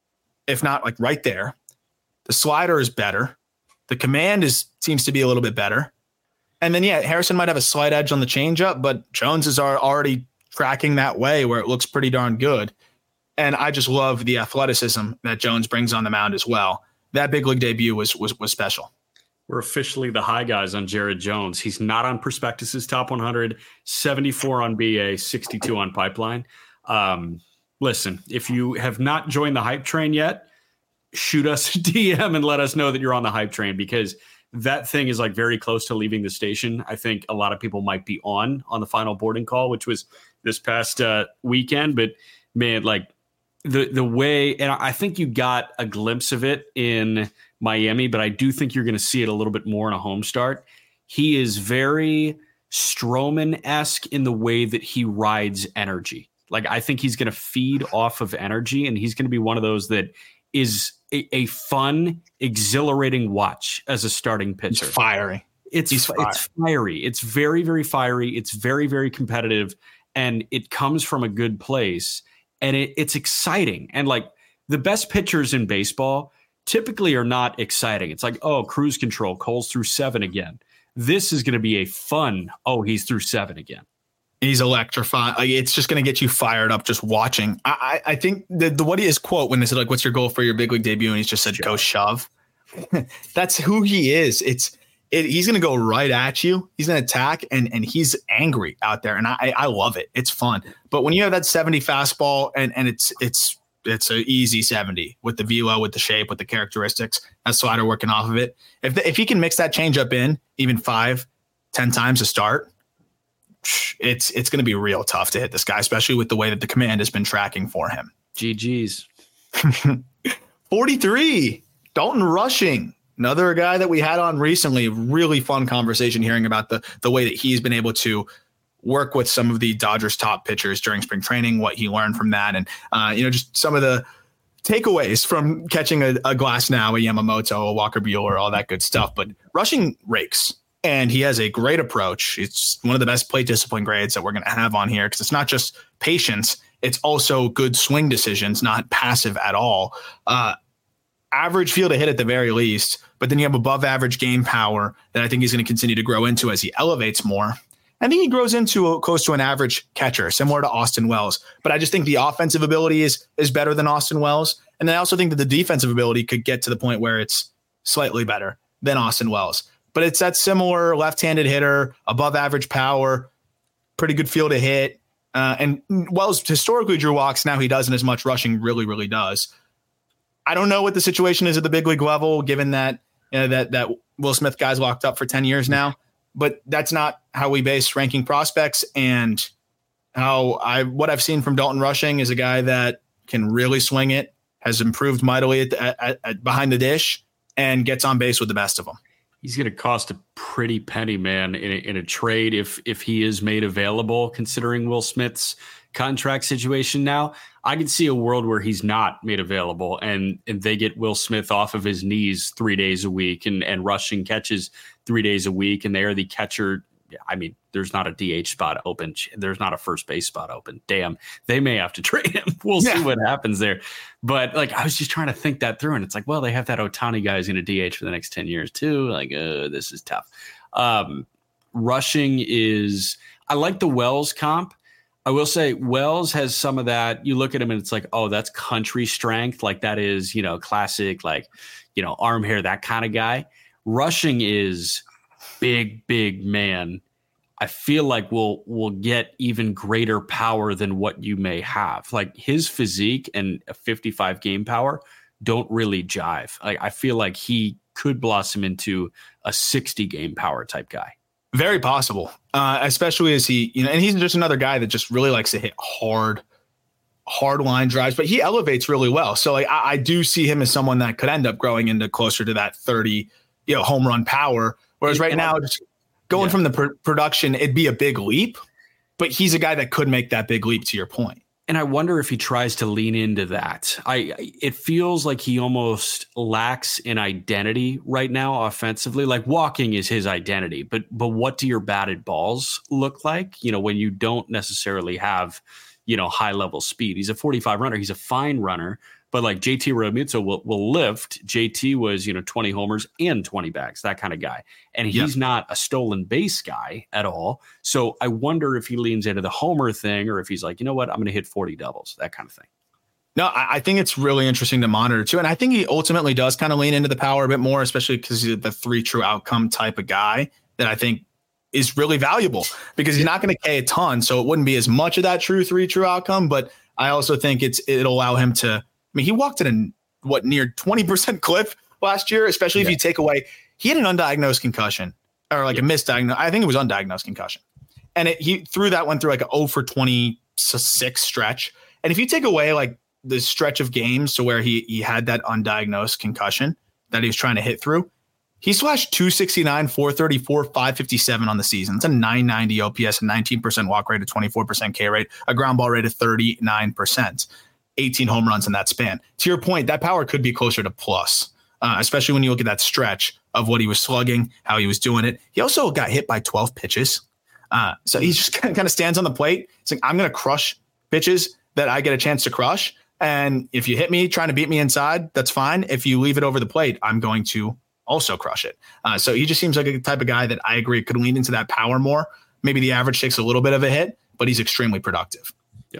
D: if not like right there. The slider is better. The command is seems to be a little bit better. And then, yeah, Harrison might have a slight edge on the changeup, but Jones is already tracking that way where it looks pretty darn good. And I just love the athleticism that Jones brings on the mound as well. That big league debut was was was special.
E: We're officially the high guys on Jared Jones. He's not on Prospectus's top one hundred, seventy-four on B A, sixty-two on Pipeline. Um, listen, if you have not joined the hype train yet, shoot us a D M and let us know that you're on the hype train, because that thing is like very close to leaving the station. I think a lot of people might be on on the final boarding call, which was this past uh, weekend. But man, like, The the way, and I think you got a glimpse of it in Miami, but I do think you're going to see it a little bit more in a home start. He is very Stroman-esque in the way that he rides energy. Like, I think he's going to feed off of energy, and he's going to be one of those that is a, a fun, exhilarating watch as a starting pitcher.
D: He's fiery.
E: It's,
D: he's fire.
E: it's fiery. It's very, very fiery. It's very, very competitive, and it comes from a good place. And it, it's exciting. And like the best pitchers in baseball typically are not exciting. It's like, oh, cruise control, Cole's through seven again. This is going to be a fun, oh, he's through seven again.
D: He's electrifying. Like, it's just going to get you fired up just watching. I, I, I think the, the what he is quote when they said, like, what's your goal for your big league debut? And he's just said, shove. Go shove. That's who he is. It's it, he's going to go right at you. He's going to attack, and and he's angry out there. And I I love it. It's fun. But when you have that seventy fastball and and it's it's it's an easy seventy with the velo, with the shape, with the characteristics, that slider working off of it. If the, if he can mix that changeup in even five, ten times to start, it's it's going to be real tough to hit this guy, especially with the way that the command has been tracking for him.
E: G G's.
D: forty-three, Dalton Rushing, another guy that we had on recently. Really fun conversation hearing about the the way that he's been able to work with some of the Dodgers top pitchers during spring training, what he learned from that, and uh, you know, just some of the takeaways from catching a, a Glass now, a Yamamoto, a Walker Buehler, all that good stuff. But Rushing rakes. And he has a great approach. It's one of the best plate discipline grades that we're going to have on here because it's not just patience. It's also good swing decisions, not passive at all. Uh, average feel to hit at the very least, but then you have above average game power that I think he's going to continue to grow into as he elevates more. I think he grows into a, close to an average catcher, similar to Austin Wells. But I just think the offensive ability is is better than Austin Wells. And I also think that the defensive ability could get to the point where it's slightly better than Austin Wells. But it's that similar left-handed hitter, above average power, pretty good feel to hit. Uh, and Wells historically drew walks. Now he doesn't as much. Rushing really, really does. I don't know what the situation is at the big league level, given that you know, that that Will Smith guy's locked up for ten years now. But that's not how we base ranking prospects. And how I what I've seen from Dalton Rushing is a guy that can really swing it, has improved mightily at, the, at, at behind the dish, and gets on base with the best of them.
E: He's going to cost a pretty penny, man, in a, in a trade if if he is made available, considering Will Smith's contract situation now. I can see a world where he's not made available and, and they get Will Smith off of his knees three days a week and, and Rushing catches three days a week, and they are the catcher. I mean, there's not a D H spot open. There's not a first base spot open. Damn, they may have to trade him. We'll yeah. see what happens there. But like, I was just trying to think that through, and it's like, well, they have that Ohtani guy who's going to D H for the next ten years too. Like, uh, this is tough. Um, Rushing is, I like the Wells comp. I will say Wells has some of that. You look at him and it's like, oh, that's country strength. Like that is, you know, classic, like, you know, arm hair, that kind of guy. Rushing is big, big man. I feel like we'll we'll get even greater power than what you may have. Like his physique and a fifty-five game power don't really jive. Like I feel like he could blossom into a sixty game power type guy.
D: Very possible, uh, especially as he, you know, and he's just another guy that just really likes to hit hard, hard line drives, but he elevates really well. So like I, I do see him as someone that could end up growing into closer to that thirty, you know, home run power. Whereas right and now, just going yeah. from the pr- production, it'd be a big leap, but he's a guy that could make that big leap to your point.
E: And I wonder if he tries to lean into that. I it feels like he almost lacks an identity right now offensively. Like walking is his identity, but but what do your batted balls look like? You know, when you don't necessarily have, you know, high level speed. He's a forty-five runner. He's a fine runner. But like J T Realmuto will will lift. J T was, you know, twenty homers and twenty bags, that kind of guy. And he's yeah. not a stolen base guy at all. So I wonder if he leans into the homer thing or if he's like, you know what, I'm going to hit forty doubles, that kind of thing.
D: No, I, I think it's really interesting to monitor too. And I think he ultimately does kind of lean into the power a bit more, especially because he's the three true outcome type of guy that I think is really valuable because he's not going to K a ton. So it wouldn't be as much of that true three true outcome. But I also think it's it'll allow him to. I mean, he walked at a what near twenty percent clip last year, especially yeah. if you take away, he had an undiagnosed concussion or like yeah. a misdiagnosed. I think it was undiagnosed concussion. And it, he threw that one through like an oh for twenty-six stretch. And if you take away like the stretch of games to where he, he had that undiagnosed concussion that he was trying to hit through, he slashed two sixty-nine, four thirty-four, five fifty-seven on the season. It's a nine ninety O P S, a nineteen percent walk rate, a twenty-four percent K rate, a ground ball rate of thirty-nine percent. eighteen home runs in that span. To your point, that power could be closer to plus, uh, especially when you look at that stretch of what he was slugging, how he was doing it. He also got hit by twelve pitches. Uh, so he just kind of stands on the plate. It's like, I'm going to crush pitches that I get a chance to crush. And if you hit me trying to beat me inside, that's fine. If you leave it over the plate, I'm going to also crush it. Uh, so he just seems like a type of guy that I agree could lean into that power more. Maybe the average takes a little bit of a hit, but he's extremely productive.
E: Yeah.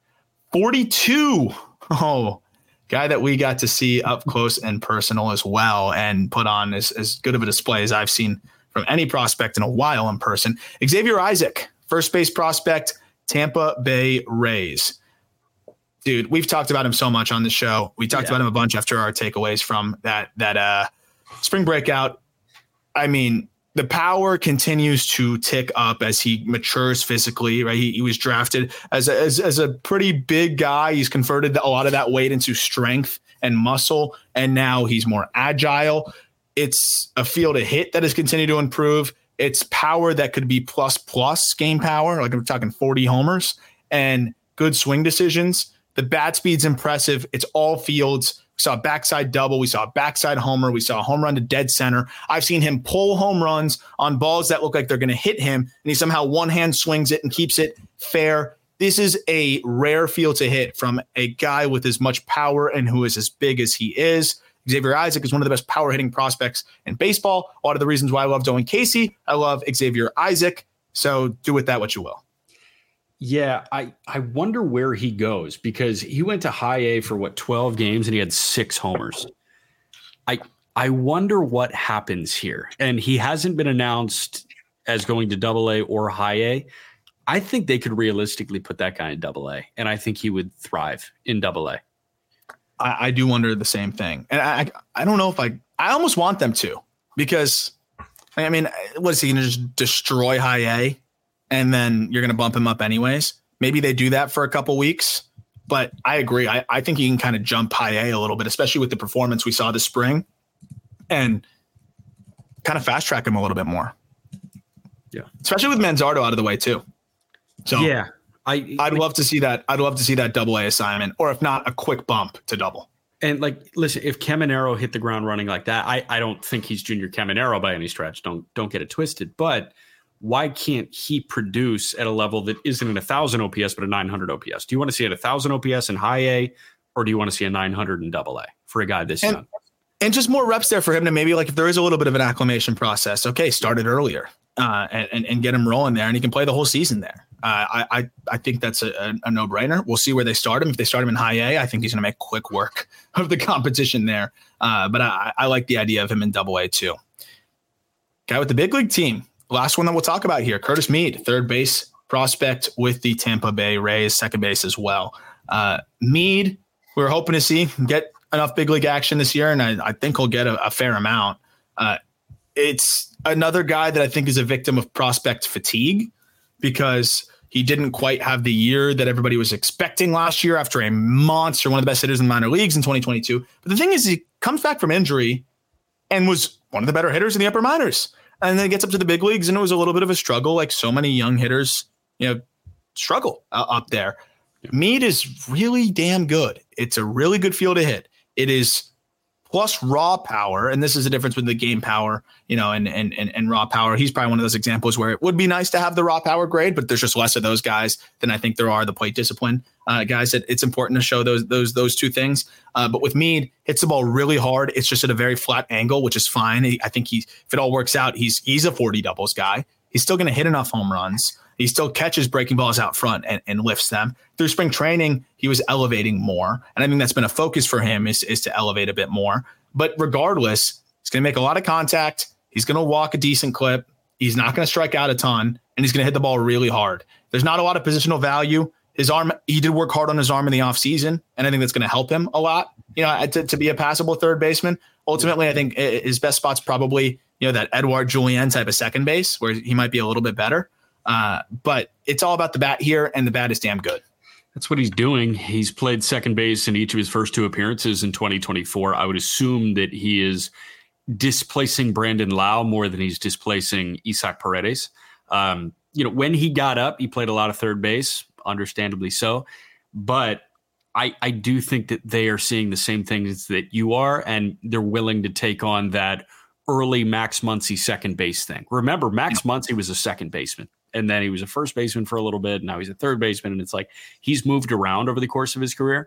D: forty-two. Oh, guy that we got to see up close and personal as well and put on as, as good of a display as I've seen from any prospect in a while in person. Xavier Isaac, first base prospect, Tampa Bay Rays. Dude, we've talked about him so much on the show. We talked yeah. about him a bunch after our takeaways from that, that uh, spring breakout. I mean, the power continues to tick up as he matures physically, right? He, he was drafted as a, as, as a pretty big guy. He's converted a lot of that weight into strength and muscle, and now he's more agile. It's a field of hit that has continued to improve. It's power that could be plus plus game power, like I'm talking forty homers, and good swing decisions. The bat speed's impressive. It's all fields. We saw a backside double. We saw a backside homer. We saw a home run to dead center. I've seen him pull home runs on balls that look like they're going to hit him, and he somehow one hand swings it and keeps it fair. This is a rare field to hit from a guy with as much power and who is as big as he is. Xavier Isaac is one of the best power hitting prospects in baseball. A lot of the reasons why I love Owen Casey, I love Xavier Isaac. So do with that what you will.
E: Yeah, I, I wonder where he goes because he went to high A for what, twelve games and he had six homers. I I wonder what happens here. And he hasn't been announced as going to double A or high A. I think they could realistically put that guy in double A, and I think he would thrive in double A.
D: I, I do wonder the same thing. And I I don't know if I I almost want them to, because I mean, what is he going to just destroy high A? And then you're going to bump him up anyways. Maybe they do that for a couple weeks, but I agree. I, I think he can kind of jump high A a little bit, especially with the performance we saw this spring, and kind of fast track him a little bit more.
E: Yeah.
D: Especially with Manzardo out of the way too. So
E: yeah, I,
D: I'd love to see that. I'd love to see that double A assignment, or if not, a quick bump to double.
E: And like, listen, if Caminero hit the ground running like that, I, I don't think he's Junior Caminero by any stretch. Don't, don't get it twisted, but why can't he produce at a level that isn't an one thousand O P S, but a nine hundred O P S? Do you want to see a one thousand O P S in high A, or do you want to see a nine hundred in double A for a guy this
D: and,
E: young?
D: And just more reps there for him to maybe, like, if there is a little bit of an acclimation process, okay, start it earlier uh, and, and get him rolling there, and he can play the whole season there. Uh, I, I I think that's a, a, a no-brainer. We'll see where they start him. If they start him in high A, I think he's going to make quick work of the competition there. Uh, but I, I like the idea of him in double A too. Guy with the big league team. Last one that we'll talk about here, Curtis Mead, third base prospect with the Tampa Bay Rays, second base as well. Uh, Mead, we were hoping to see get enough big league action this year, and I, I think he'll get a, a fair amount. Uh, it's another guy that I think is a victim of prospect fatigue, because he didn't quite have the year that everybody was expecting last year after a monster, one of the best hitters in the minor leagues in twenty twenty-two. But the thing is, he comes back from injury and was one of the better hitters in the upper minors. And then it gets up to the big leagues, and it was a little bit of a struggle, like so many young hitters, you know, struggle uh, up there. Yeah. Mead is really damn good. It's a really good field to hit. It is plus raw power, and this is the difference with the game power, you know, and and and, and raw power. He's probably one of those examples where it would be nice to have the raw power grade, but there's just less of those guys than I think there are the plate discipline uh, guys. That it's important to show those those those two things. Uh, but with Mead, hits the ball really hard. It's just at a very flat angle, which is fine. He, I think he, if it all works out, he's he's a forty doubles guy. He's still going to hit enough home runs. He still catches breaking balls out front and, and lifts them. Through spring training, he was elevating more. And I think that's been a focus for him is, is to elevate a bit more. But regardless, he's going to make a lot of contact. He's going to walk a decent clip. He's not going to strike out a ton, and he's going to hit the ball really hard. There's not a lot of positional value. His arm, he did work hard on his arm in the offseason, and I think that's going to help him a lot, you know, to, to be a passable third baseman. Ultimately, I think his best spot's probably, you know, that Edouard Julien type of second base where he might be a little bit better. Uh, but it's all about the bat here, and the bat is damn good.
E: That's what he's doing. He's played second base in each of his first two appearances in twenty twenty-four. I would assume that he is displacing Brandon Lau more than he's displacing Isaac Paredes. Um, you know, when he got up, he played a lot of third base, understandably so. But I, I do think that they are seeing the same things that you are, and they're willing to take on that early Max Muncy second base thing. Remember, Max yeah. Muncy was a second baseman. And then he was a first baseman for a little bit. And now he's a third baseman. And it's like he's moved around over the course of his career.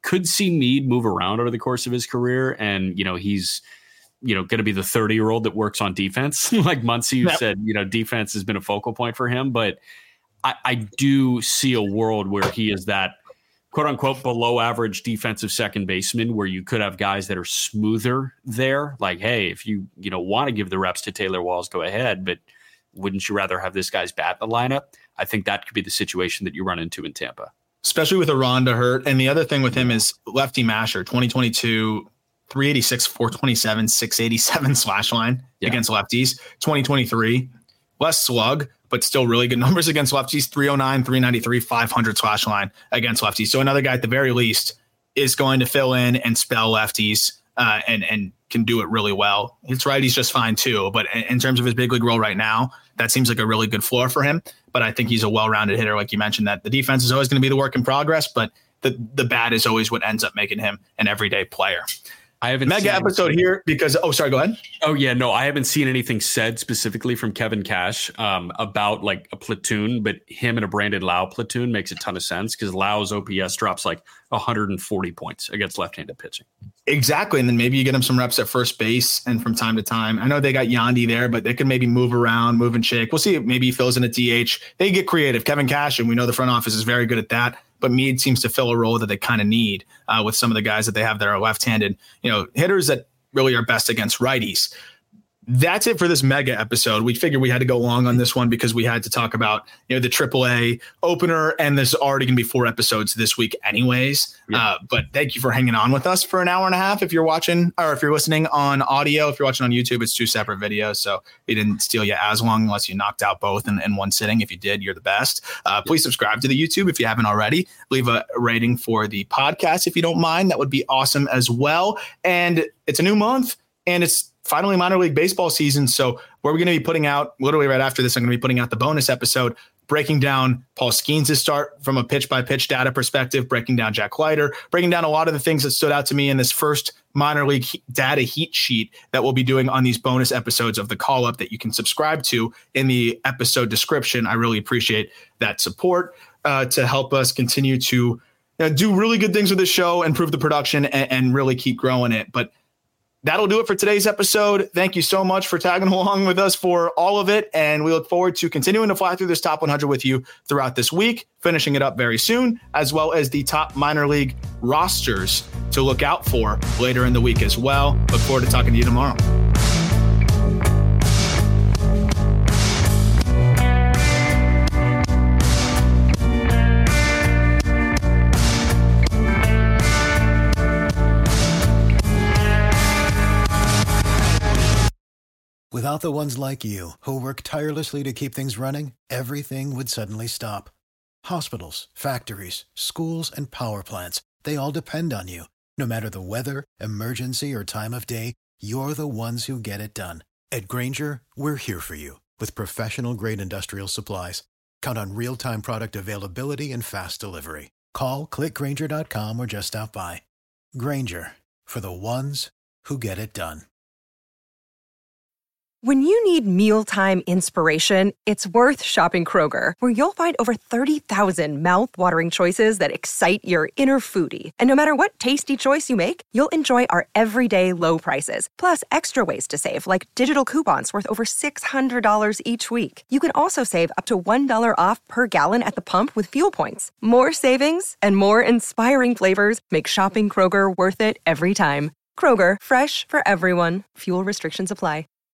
E: could see Mead move around over the course of his career. And, you know, he's, you know, going to be the thirty year old that works on defense. Like Muncie, you yep. said, you know, defense has been a focal point for him. But I, I do see a world where he is that quote unquote below average defensive second baseman, where you could have guys that are smoother there. Like, hey, if you, you know, want to give the reps to Taylor Walls, go ahead. But wouldn't you rather have this guy's bat in the lineup? I think that could be the situation that you run into in Tampa.
D: Especially with Aranda hurt. And the other thing with him is lefty masher, twenty twenty-two, three eighty-six, four twenty-seven, six eighty-seven slash line yeah. against lefties. twenty twenty-three, less slug, but still really good numbers against lefties. three oh nine, three ninety-three, five hundred slash line against lefties. So another guy at the very least is going to fill in and spell lefties uh, and, and can do it really well. His righties just fine too. But in, in terms of his big league role right now, that seems like a really good floor for him. But I think he's a well-rounded hitter. Like you mentioned, that the defense is always going to be the work in progress, but the, the bat is always what ends up making him an everyday player.
E: I haven't
D: mega episode anything. Here because oh sorry go ahead.
E: Oh yeah, no, I haven't seen anything said specifically from Kevin Cash um, about like a platoon, but him and a Brandon Lau platoon makes a ton of sense because Lau's O P S drops like one hundred forty points against left-handed pitching.
D: Exactly, and then maybe you get him some reps at first base, and from time to time, I know they got Yandy there, but they could maybe move around, move and shake. We'll see. Maybe he fills in a D H. They get creative. Kevin Cash, and we know the front office is very good at that. But Mead seems to fill a role that they kind of need uh, with some of the guys that they have that are left-handed, you know, hitters that really are best against righties. That's it for this mega episode. We figured we had to go long on this one because we had to talk about, you know, the triple A opener, and there's already going to be four episodes this week anyways. Yeah. Uh, but thank you for hanging on with us for an hour and a half. If you're watching or if you're listening on audio, if you're watching on YouTube, it's two separate videos. So we didn't steal you as long unless you knocked out both in, in one sitting. If you did, you're the best. Uh, please subscribe to the YouTube if you haven't already. Leave a rating for the podcast if you don't mind. That would be awesome as well. And it's a new month, and it's finally minor league baseball season. So we're going to be putting out, literally right after this, I'm going to be putting out the bonus episode, breaking down Paul Skeens' start from a pitch by pitch data perspective, breaking down Jack Leiter, breaking down a lot of the things that stood out to me in this first minor league data heat sheet that we'll be doing on these bonus episodes of the call up that you can subscribe to in the episode description. I really appreciate that support uh, to help us continue to you know, do really good things with this show, improve the production, and, and really keep growing it. But that'll do it for today's episode. Thank you so much for tagging along with us for all of it. And we look forward to continuing to fly through this top one hundred with you throughout this week, finishing it up very soon, as well as the top minor league rosters to look out for later in the week as well. Look forward to talking to you tomorrow.
G: Without the ones like you, who work tirelessly to keep things running, everything would suddenly stop. Hospitals, factories, schools, and power plants, they all depend on you. No matter the weather, emergency, or time of day, you're the ones who get it done. At Grainger, we're here for you with professional-grade industrial supplies. Count on real-time product availability and fast delivery. Call, click Grainger dot com, or just stop by. Grainger, for the ones who get it done.
H: When you need mealtime inspiration, it's worth shopping Kroger, where you'll find over thirty thousand mouth-watering choices that excite your inner foodie. And no matter what tasty choice you make, you'll enjoy our everyday low prices, plus extra ways to save, like digital coupons worth over six hundred dollars each week. You can also save up to one dollar off per gallon at the pump with fuel points. More savings and more inspiring flavors make shopping Kroger worth it every time. Kroger, fresh for everyone. Fuel restrictions apply.